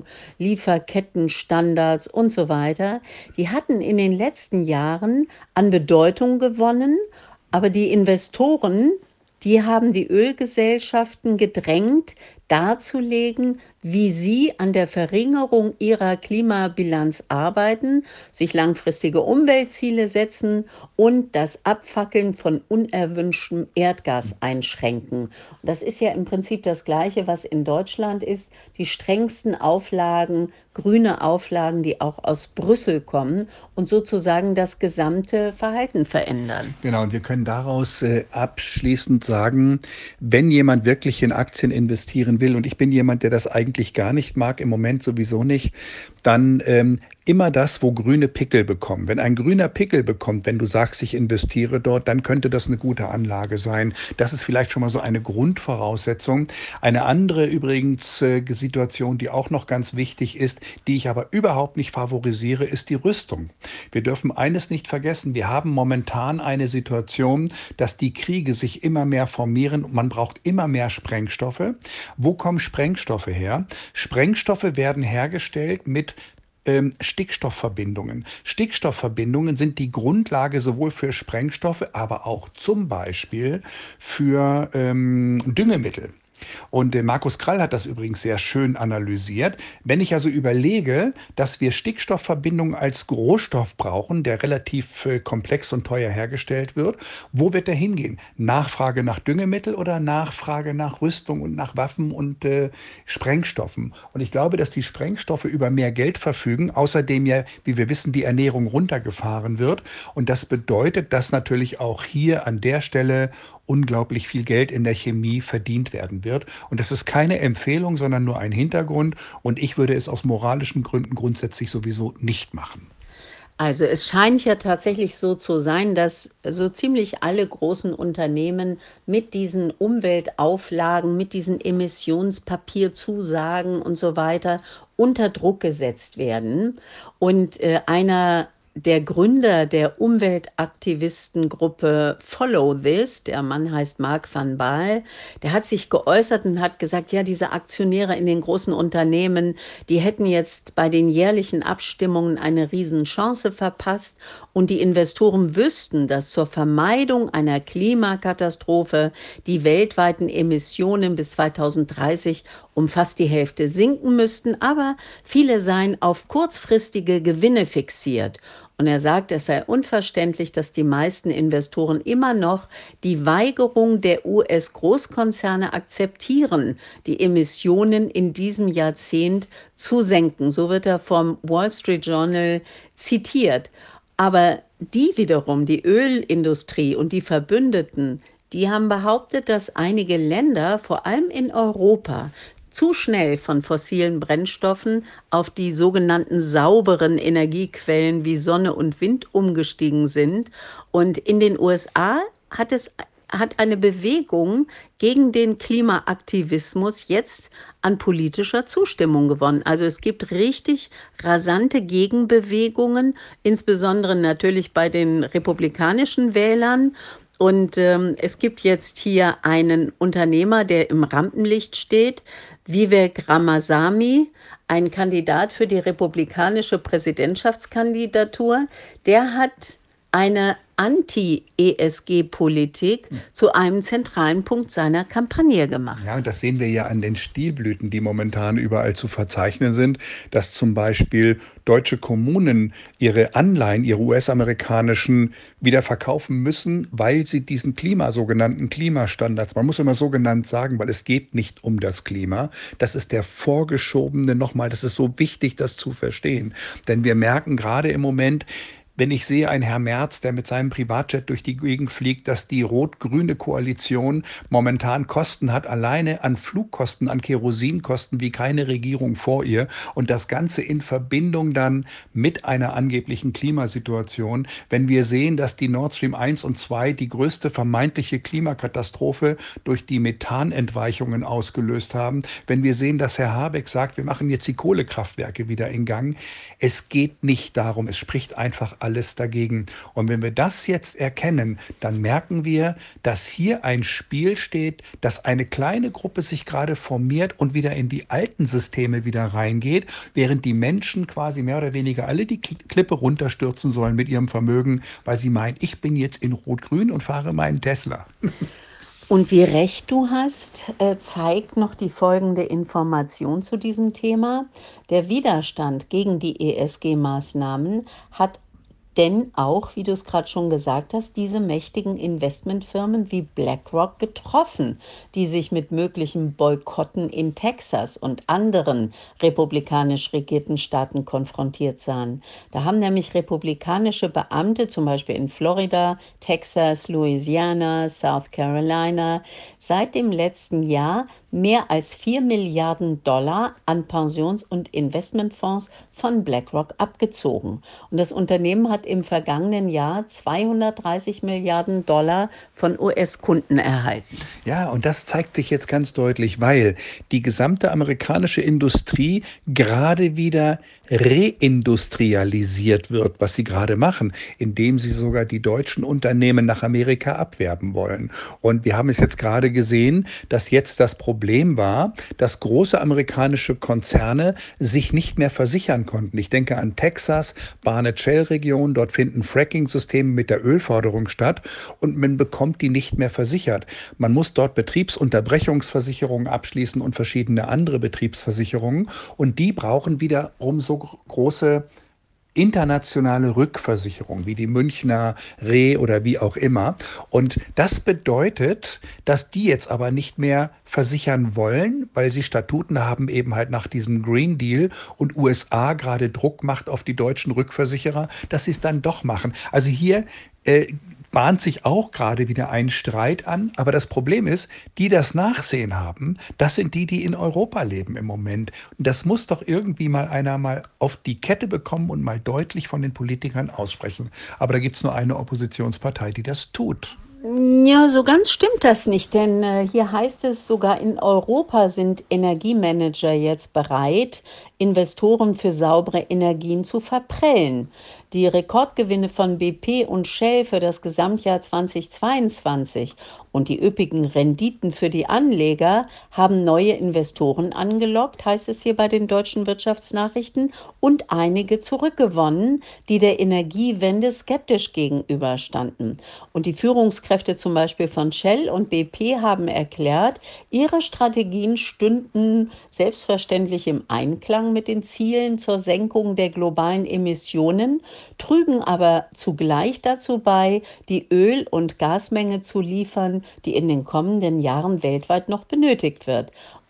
Lieferkettenstandards und so weiter. Die hatten in den letzten Jahren an Bedeutung gewonnen, aber die Investoren, die haben die Ölgesellschaften gedrängt, darzulegen, wie sie an der Verringerung ihrer Klimabilanz arbeiten, sich langfristige Umweltziele setzen und das Abfackeln von unerwünschtem Erdgas einschränken. Und das ist ja im Prinzip das Gleiche, was in Deutschland ist. Die strengsten Auflagen, grüne Auflagen, die auch aus Brüssel kommen und sozusagen das gesamte Verhalten verändern. Genau, und wir können daraus äh, abschließend sagen, wenn jemand wirklich in Aktien investieren will, und ich bin jemand, der das eigentlich gar nicht mag, im Moment sowieso nicht, dann ähm, immer das, wo grüne Pickel bekommen. Wenn ein grüner Pickel bekommt, wenn du sagst, ich investiere dort, dann könnte das eine gute Anlage sein. Das ist vielleicht schon mal so eine Grundvoraussetzung. Eine andere übrigens äh, Situation, die auch noch ganz wichtig ist, die ich aber überhaupt nicht favorisiere, ist die Rüstung. Wir dürfen eines nicht vergessen. Wir haben momentan eine Situation, dass die Kriege sich immer mehr formieren und man braucht immer mehr Sprengstoffe. Wo kommen Sprengstoffe her? Sprengstoffe werden hergestellt mit ähm, Stickstoffverbindungen. Stickstoffverbindungen sind die Grundlage sowohl für Sprengstoffe, aber auch zum Beispiel für ähm, Düngemittel. Und äh, Markus Krall hat das übrigens sehr schön analysiert. Wenn ich also überlege, dass wir Stickstoffverbindungen als Rohstoff brauchen, der relativ äh, komplex und teuer hergestellt wird, wo wird der hingehen? Nachfrage nach Düngemittel oder Nachfrage nach Rüstung und nach Waffen und äh, Sprengstoffen? Und ich glaube, dass die Sprengstoffe über mehr Geld verfügen, außerdem ja, wie wir wissen, die Ernährung runtergefahren wird. Und das bedeutet, dass natürlich auch hier an der Stelle unglaublich viel Geld in der Chemie verdient werden wird. Und das ist keine Empfehlung, sondern nur ein Hintergrund. Und ich würde es aus moralischen Gründen grundsätzlich sowieso nicht machen. Also es scheint ja tatsächlich so zu sein, dass so ziemlich alle großen Unternehmen mit diesen Umweltauflagen, mit diesen Emissionspapierzusagen und so weiter unter Druck gesetzt werden. Und äh, einer der Gründer der Umweltaktivistengruppe Follow This, der Mann heißt Mark van Baal, der hat sich geäußert und hat gesagt, ja, diese Aktionäre in den großen Unternehmen, die hätten jetzt bei den jährlichen Abstimmungen eine Riesenchance verpasst und die Investoren wüssten, dass zur Vermeidung einer Klimakatastrophe die weltweiten Emissionen bis zweitausenddreißig um fast die Hälfte sinken müssten, aber viele seien auf kurzfristige Gewinne fixiert. Und er sagt, es sei unverständlich, dass die meisten Investoren immer noch die Weigerung der U S-Großkonzerne akzeptieren, die Emissionen in diesem Jahrzehnt zu senken. So wird er vom Wall Street Journal zitiert. Aber die wiederum, die Ölindustrie und die Verbündeten, die haben behauptet, dass einige Länder, vor allem in Europa, zu schnell von fossilen Brennstoffen auf die sogenannten sauberen Energiequellen wie Sonne und Wind umgestiegen sind. Und in den U S A hat es hat eine Bewegung gegen den Klimaaktivismus jetzt an politischer Zustimmung gewonnen. Also es gibt richtig rasante Gegenbewegungen, insbesondere natürlich bei den republikanischen Wählern. Und ähm, es gibt jetzt hier einen Unternehmer, der im Rampenlicht steht, Vivek Ramaswamy, ein Kandidat für die republikanische Präsidentschaftskandidatur. Der hat eine Anti-E S G-Politik zu einem zentralen Punkt seiner Kampagne gemacht. Ja, und das sehen wir ja an den Stilblüten, die momentan überall zu verzeichnen sind, dass zum Beispiel deutsche Kommunen ihre Anleihen, ihre U S-amerikanischen, wieder verkaufen müssen, weil sie diesen Klima, sogenannten Klimastandards, man muss immer so genannt sagen, weil es geht nicht um das Klima, das ist der vorgeschobene, nochmal, das ist so wichtig, das zu verstehen. Denn wir merken gerade im Moment, wenn ich sehe, ein Herr Merz, der mit seinem Privatjet durch die Gegend fliegt, dass die rot-grüne Koalition momentan Kosten hat, alleine an Flugkosten, an Kerosinkosten wie keine Regierung vor ihr. Und das Ganze in Verbindung dann mit einer angeblichen Klimasituation. Wenn wir sehen, dass die Nord Stream eins und zwei die größte vermeintliche Klimakatastrophe durch die Methanentweichungen ausgelöst haben. Wenn wir sehen, dass Herr Habeck sagt, wir machen jetzt die Kohlekraftwerke wieder in Gang. Es geht nicht darum, es spricht einfach alles dagegen. Und wenn wir das jetzt erkennen, dann merken wir, dass hier ein Spiel steht, dass eine kleine Gruppe sich gerade formiert und wieder in die alten Systeme wieder reingeht, während die Menschen quasi mehr oder weniger alle die Klippe runterstürzen sollen mit ihrem Vermögen, weil sie meinen, ich bin jetzt in Rot-Grün und fahre meinen Tesla. Und wie recht du hast, äh, zeigt noch die folgende Information zu diesem Thema. Der Widerstand gegen die E S G-Maßnahmen hat denn auch, wie du es gerade schon gesagt hast, diese mächtigen Investmentfirmen wie BlackRock getroffen, die sich mit möglichen Boykotten in Texas und anderen republikanisch regierten Staaten konfrontiert sahen. Da haben nämlich republikanische Beamte, zum Beispiel in Florida, Texas, Louisiana, South Carolina, seit dem letzten Jahr mehr als vier Milliarden Dollar an Pensions- und Investmentfonds von BlackRock abgezogen. Und das Unternehmen hat im vergangenen Jahr zweihundertdreißig Milliarden Dollar von U S-Kunden erhalten. Ja, und das zeigt sich jetzt ganz deutlich, weil die gesamte amerikanische Industrie gerade wieder reindustrialisiert wird, was sie gerade machen, indem sie sogar die deutschen Unternehmen nach Amerika abwerben wollen. Und wir haben es jetzt gerade gesehen, dass jetzt das Problem war, dass große amerikanische Konzerne sich nicht mehr versichern konnten. Ich denke an Texas, Barnett-Shale-Region, dort finden Fracking-Systeme mit der Ölförderung statt und man bekommt die nicht mehr versichert. Man muss dort Betriebsunterbrechungsversicherungen abschließen und verschiedene andere Betriebsversicherungen und die brauchen wiederum so große internationale Rückversicherung, wie die Münchner Re oder wie auch immer. Und das bedeutet, dass die jetzt aber nicht mehr versichern wollen, weil sie Statuten haben, eben halt nach diesem Green Deal und U S A gerade Druck macht auf die deutschen Rückversicherer, dass sie es dann doch machen. Also hier äh, bahnt sich auch gerade wieder ein Streit an. Aber das Problem ist, die das Nachsehen haben, das sind die, die in Europa leben im Moment. Und das muss doch irgendwie mal einer mal auf die Kette bekommen und mal deutlich von den Politikern aussprechen. Aber da gibt es nur eine Oppositionspartei, die das tut. Ja, so ganz stimmt das nicht, denn äh, hier heißt es, sogar in Europa sind Energiemanager jetzt bereit, Investoren für saubere Energien zu verprellen. Die Rekordgewinne von B P und Shell für das Gesamtjahr zweitausendzweiundzwanzig und die üppigen Renditen für die Anleger haben neue Investoren angelockt, heißt es hier bei den deutschen Wirtschaftsnachrichten, und einige zurückgewonnen, die der Energiewende skeptisch gegenüberstanden. Und die Führungskräfte zum Beispiel von Shell und B P haben erklärt, ihre Strategien stünden selbstverständlich im Einklang mit den Zielen zur Senkung der globalen Emissionen, trügen aber zugleich dazu bei, die Öl- und Gasmenge zu liefern, die in den kommenden Jahren weltweit noch benötigt wird.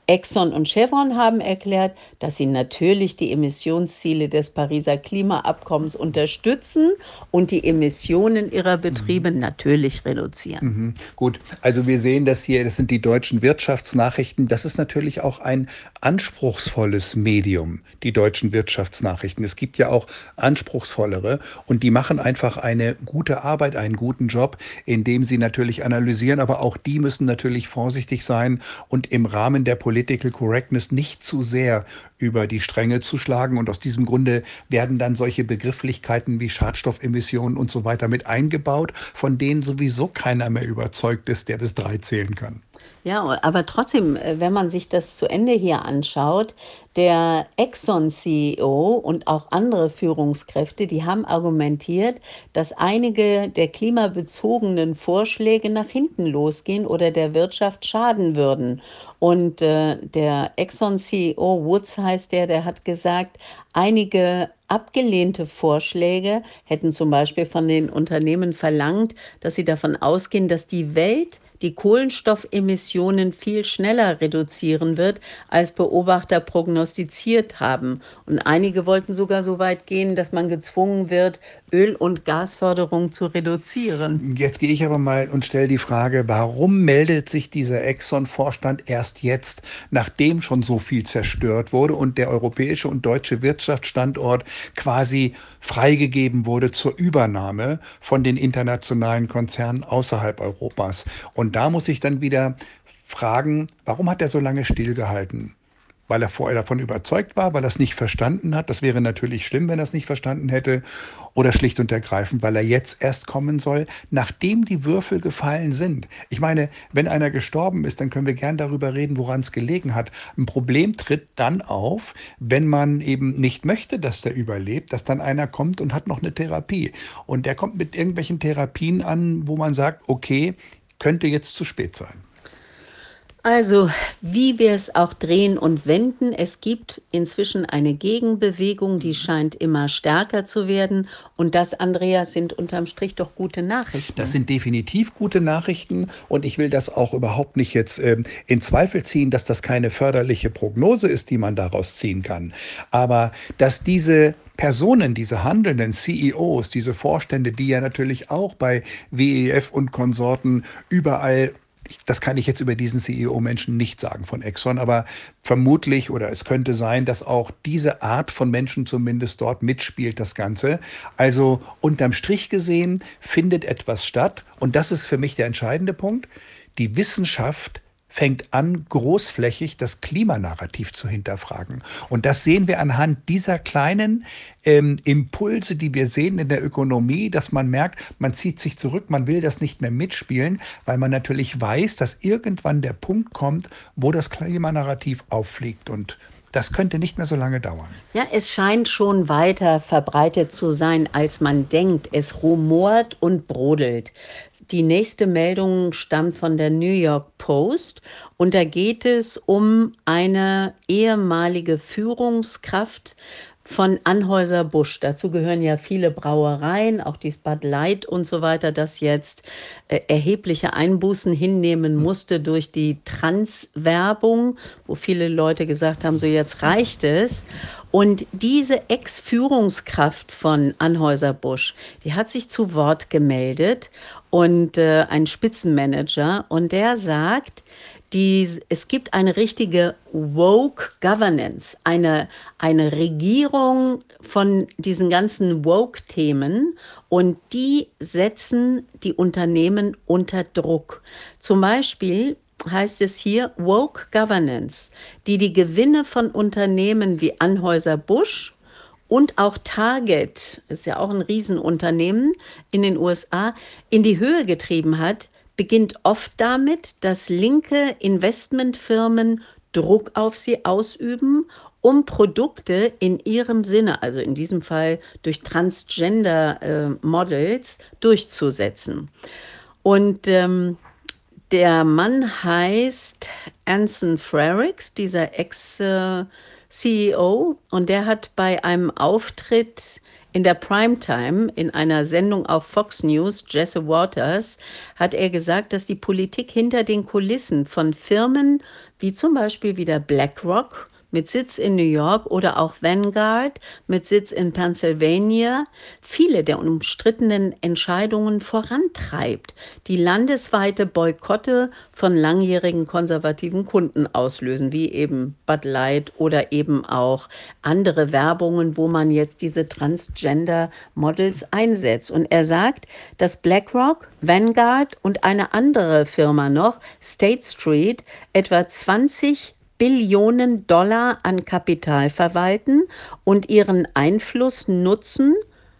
Exxon und Chevron haben erklärt, dass sie natürlich die Emissionsziele des Pariser Klimaabkommens unterstützen und die Emissionen ihrer Betriebe natürlich reduzieren. Mhm. Gut, also wir sehen das hier, das sind die deutschen Wirtschaftsnachrichten. Das ist natürlich auch ein anspruchsvolles Medium, die deutschen Wirtschaftsnachrichten. Es gibt ja auch anspruchsvollere und die machen einfach eine gute Arbeit, einen guten Job, indem sie natürlich analysieren, aber auch die müssen natürlich vorsichtig sein und im Rahmen der Political Correctness nicht zu sehr über die Stränge zu schlagen. Und aus diesem Grunde werden dann solche Begrifflichkeiten wie Schadstoffemissionen und so weiter mit eingebaut, von denen sowieso keiner mehr überzeugt ist, der bis drei zählen kann. Ja, aber trotzdem, äh, wenn man sich das zu Ende hier anschaut, der Exxon-C E O und auch andere Führungskräfte, die haben argumentiert, dass einige der klimabezogenen Vorschläge nach hinten losgehen oder der Wirtschaft schaden würden. Und äh, der Exxon-C E O, Woods heißt der, der hat gesagt, einige abgelehnte Vorschläge hätten zum Beispiel von den Unternehmen verlangt, dass sie davon ausgehen, dass die Welt die Kohlenstoffemissionen viel schneller reduzieren wird, als Beobachter prognostiziert haben. Und einige wollten sogar so weit gehen, dass man gezwungen wird, Öl- und Gasförderung zu reduzieren. Jetzt gehe ich aber mal und stelle die Frage, warum meldet sich dieser Exxon-Vorstand erst jetzt, nachdem schon so viel zerstört wurde und der europäische und deutsche Wirtschaftsstandort quasi freigegeben wurde zur Übernahme von den internationalen Konzernen außerhalb Europas? Und da muss ich dann wieder fragen, warum hat er so lange stillgehalten? Weil er vorher davon überzeugt war, weil er es nicht verstanden hat. Das wäre natürlich schlimm, wenn er es nicht verstanden hätte. Oder schlicht und ergreifend, weil er jetzt erst kommen soll, nachdem die Würfel gefallen sind. Ich meine, wenn einer gestorben ist, dann können wir gern darüber reden, woran es gelegen hat. Ein Problem tritt dann auf, wenn man eben nicht möchte, dass der überlebt, dass dann einer kommt und hat noch eine Therapie. Und der kommt mit irgendwelchen Therapien an, wo man sagt, okay, könnte jetzt zu spät sein. Also, wie wir es auch drehen und wenden, es gibt inzwischen eine Gegenbewegung, die scheint immer stärker zu werden. Und das, Andreas, sind unterm Strich doch gute Nachrichten. Das sind definitiv gute Nachrichten und ich will das auch überhaupt nicht jetzt ähm, in Zweifel ziehen, dass das keine förderliche Prognose ist, die man daraus ziehen kann. Aber dass diese Personen, diese handelnden C E Os, diese Vorstände, die ja natürlich auch bei W E F und Konsorten überall, das kann ich jetzt über diesen C E O-Menschen nicht sagen von Exxon, aber vermutlich oder es könnte sein, dass auch diese Art von Menschen zumindest dort mitspielt, das Ganze. Also unterm Strich gesehen findet etwas statt und das ist für mich der entscheidende Punkt. Die Wissenschaft fängt an, großflächig das Klimanarrativ zu hinterfragen. Und das sehen wir anhand dieser kleinen ähm, Impulse, die wir sehen in der Ökonomie, dass man merkt, man zieht sich zurück, man will das nicht mehr mitspielen, weil man natürlich weiß, dass irgendwann der Punkt kommt, wo das Klimanarrativ auffliegt. Und das könnte nicht mehr so lange dauern. Ja, es scheint schon weiter verbreitet zu sein, als man denkt. Es rumort und brodelt. Die nächste Meldung stammt von der New York Post und da geht es um eine ehemalige Führungskraft von Anheuser-Busch. Dazu gehören ja viele Brauereien, auch die Bud Light und so weiter, das jetzt äh, erhebliche Einbußen hinnehmen musste durch die Trans-Werbung, wo viele Leute gesagt haben, so jetzt reicht es. Und diese Ex-Führungskraft von Anheuser-Busch, die hat sich zu Wort gemeldet und äh, ein Spitzenmanager und der sagt, Die, es gibt eine richtige Woke Governance, eine, eine Regierung von diesen ganzen Woke-Themen und die setzen die Unternehmen unter Druck. Zum Beispiel heißt es hier Woke Governance, die die Gewinne von Unternehmen wie Anheuser-Busch und auch Target, ist ja auch ein Riesenunternehmen in den U S A, in die Höhe getrieben hat, beginnt oft damit, dass linke Investmentfirmen Druck auf sie ausüben, um Produkte in ihrem Sinne, also in diesem Fall durch Transgender-Models, äh, durchzusetzen. Und ähm, der Mann heißt Anson Frericks, dieser Ex-C E O, und der hat bei einem Auftritt In der Primetime, in einer Sendung auf Fox News, Jesse Waters, hat er gesagt, dass die Politik hinter den Kulissen von Firmen wie zum Beispiel wieder BlackRock mit Sitz in New York oder auch Vanguard mit Sitz in Pennsylvania viele der umstrittenen Entscheidungen vorantreibt, die landesweite Boykotte von langjährigen konservativen Kunden auslösen, wie eben Bud Light oder eben auch andere Werbungen, wo man jetzt diese Transgender-Models einsetzt. Und er sagt, dass BlackRock, Vanguard und eine andere Firma noch, State Street, etwa zwanzig Billionen Dollar an Kapital verwalten und ihren Einfluss nutzen,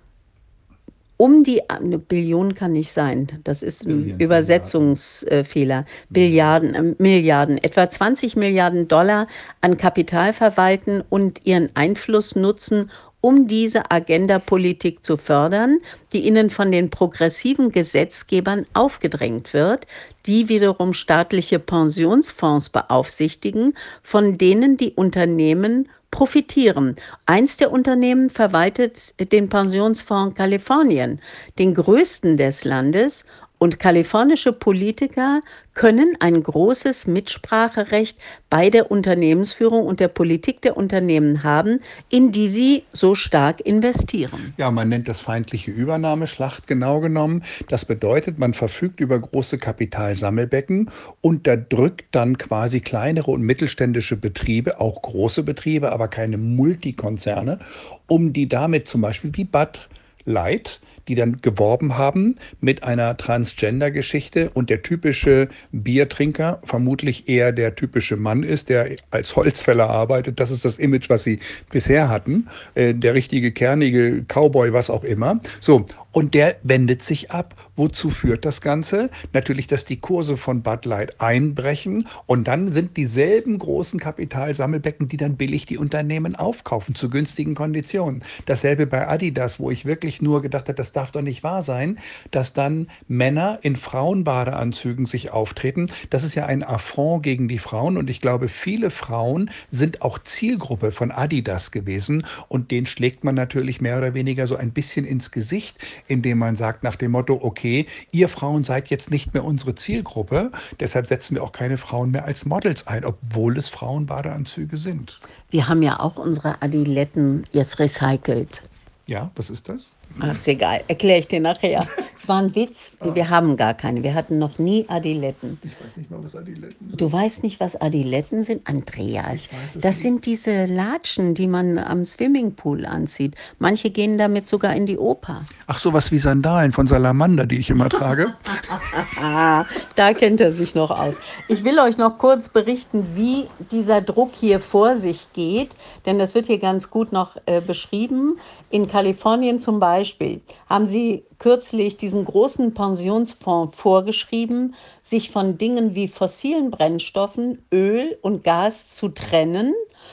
um die, eine Billion kann nicht sein, das ist ein Billions, Übersetzungsfehler, Billiarden, äh, Milliarden, etwa zwanzig Milliarden Dollar an Kapital verwalten und ihren Einfluss nutzen, um diese Agenda-Politik zu fördern, die ihnen von den progressiven Gesetzgebern aufgedrängt wird, die wiederum staatliche Pensionsfonds beaufsichtigen, von denen die Unternehmen profitieren. Eins der Unternehmen verwaltet den Pensionsfonds Kalifornien, den größten des Landes, und kalifornische Politiker können ein großes Mitspracherecht bei der Unternehmensführung und der Politik der Unternehmen haben, in die sie so stark investieren. Ja, man nennt das feindliche Übernahmeschlacht genau genommen. Das bedeutet, man verfügt über große Kapitalsammelbecken, unterdrückt dann quasi kleinere und mittelständische Betriebe, auch große Betriebe, aber keine Multikonzerne, um die damit zum Beispiel wie Bud Light, die dann geworben haben mit einer Transgender-Geschichte und der typische Biertrinker vermutlich eher der typische Mann ist, der als Holzfäller arbeitet. Das ist das Image, was sie bisher hatten. Äh, der richtige kernige Cowboy, was auch immer. So, und der wendet sich ab. Wozu führt das Ganze? Natürlich, dass die Kurse von Bud Light einbrechen und dann sind dieselben großen Kapitalsammelbecken, die dann billig die Unternehmen aufkaufen zu günstigen Konditionen. Dasselbe bei Adidas, wo ich wirklich nur gedacht habe, das darf doch nicht wahr sein, dass dann Männer in Frauenbadeanzügen sich auftreten. Das ist ja ein Affront gegen die Frauen und ich glaube, viele Frauen sind auch Zielgruppe von Adidas gewesen und denen schlägt man natürlich mehr oder weniger so ein bisschen ins Gesicht, indem man sagt nach dem Motto, okay, ihr Frauen seid jetzt nicht mehr unsere Zielgruppe, deshalb setzen wir auch keine Frauen mehr als Models ein, obwohl es Frauenbadeanzüge sind. Wir haben ja auch unsere Adiletten jetzt recycelt. Ja, was ist das? Ach, ist egal, erkläre ich dir nachher. Es war ein Witz, wir haben gar keine. Wir hatten noch nie Adiletten. Ich weiß nicht mal, was Adiletten sind. Du weißt nicht, was Adiletten sind? Andreas, Ich weiß es das nicht. sind diese Latschen, die man am Swimmingpool anzieht. Manche gehen damit sogar in die Oper. Ach, sowas wie Sandalen von Salamander, die ich immer trage. Ah, da kennt er sich noch aus. Ich will euch noch kurz berichten, wie dieser Druck hier vor sich geht, denn das wird hier ganz gut noch äh, beschrieben. In Kalifornien zum Beispiel haben sie kürzlich diesen großen Pensionsfonds vorgeschrieben, sich von Dingen wie fossilen Brennstoffen, Öl und Gas zu trennen.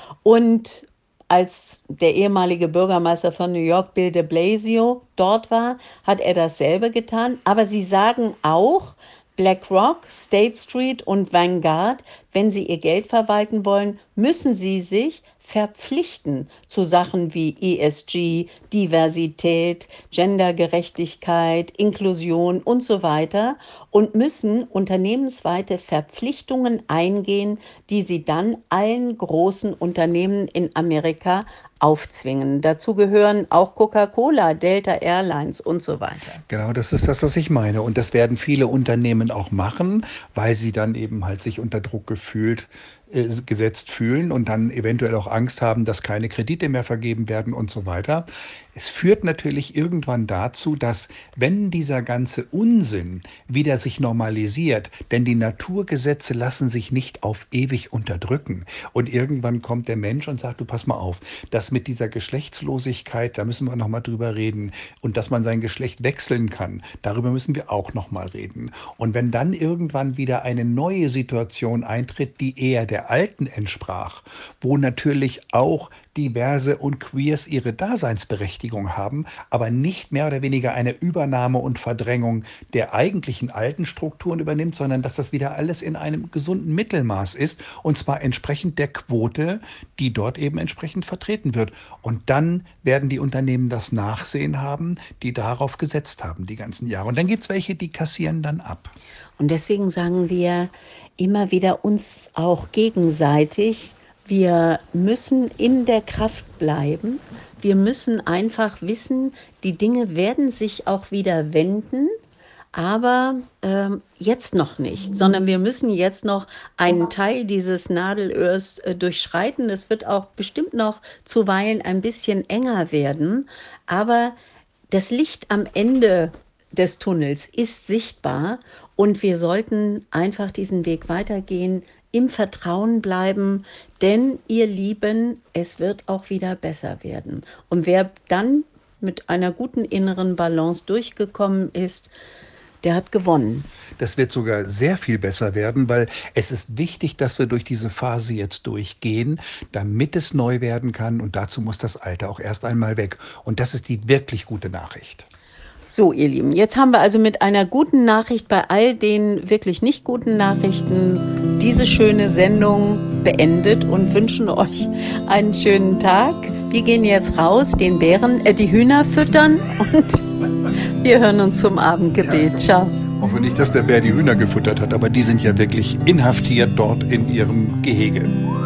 Und als der ehemalige Bürgermeister von New York, Bill de Blasio, dort war, hat er dasselbe getan. Aber sie sagen auch, BlackRock, State Street und Vanguard, wenn sie ihr Geld verwalten wollen, müssen sie sich verpflichten zu Sachen wie E S G, Diversität, Gendergerechtigkeit, Inklusion und so weiter und müssen unternehmensweite Verpflichtungen eingehen, die sie dann allen großen Unternehmen in Amerika aufzwingen. Dazu gehören auch Coca-Cola, Delta Airlines und so weiter. Genau, das ist das, was ich meine. Und das werden viele Unternehmen auch machen, weil sie dann eben halt sich unter Druck gefühlt äh, gesetzt fühlen und dann eventuell auch Angst haben, dass keine Kredite mehr vergeben werden und so weiter. Es führt natürlich irgendwann dazu, dass wenn dieser ganze Unsinn wieder sich normalisiert, denn die Naturgesetze lassen sich nicht auf ewig unterdrücken und irgendwann kommt der Mensch und sagt, du pass mal auf, das mit dieser Geschlechtslosigkeit, da müssen wir noch mal drüber reden und dass man sein Geschlecht wechseln kann, darüber müssen wir auch noch mal reden. Und wenn dann irgendwann wieder eine neue Situation eintritt, die eher der der alten entsprach, wo natürlich auch Diverse und Queers ihre Daseinsberechtigung haben, aber nicht mehr oder weniger eine Übernahme und Verdrängung der eigentlichen alten Strukturen übernimmt, sondern dass das wieder alles in einem gesunden Mittelmaß ist, und zwar entsprechend der Quote, die dort eben entsprechend vertreten wird. Und dann werden die Unternehmen das Nachsehen haben, die darauf gesetzt haben die ganzen Jahre. Und dann gibt es welche, die kassieren dann ab. Und deswegen sagen wir immer wieder uns auch gegenseitig, wir müssen in der Kraft bleiben. Wir müssen einfach wissen, die Dinge werden sich auch wieder wenden, aber ähm, jetzt noch nicht, sondern wir müssen jetzt noch einen Teil dieses Nadelöhrs äh, durchschreiten. Es wird auch bestimmt noch zuweilen ein bisschen enger werden, aber das Licht am Ende des Tunnels ist sichtbar und wir sollten einfach diesen Weg weitergehen, im Vertrauen bleiben, denn ihr Lieben, es wird auch wieder besser werden. Und wer dann mit einer guten inneren Balance durchgekommen ist, der hat gewonnen. Das wird sogar sehr viel besser werden, weil es ist wichtig, dass wir durch diese Phase jetzt durchgehen, damit es neu werden kann. Und dazu muss das Alte auch erst einmal weg. Und das ist die wirklich gute Nachricht. So, ihr Lieben, jetzt haben wir also mit einer guten Nachricht bei all den wirklich nicht guten Nachrichten diese schöne Sendung beendet und wünschen euch einen schönen Tag. Wir gehen jetzt raus, den Bären, äh, die Hühner füttern und wir hören uns zum Abendgebet. Ciao. Ich hoffe nicht, dass der Bär die Hühner gefuttert hat, aber die sind ja wirklich inhaftiert dort in ihrem Gehege.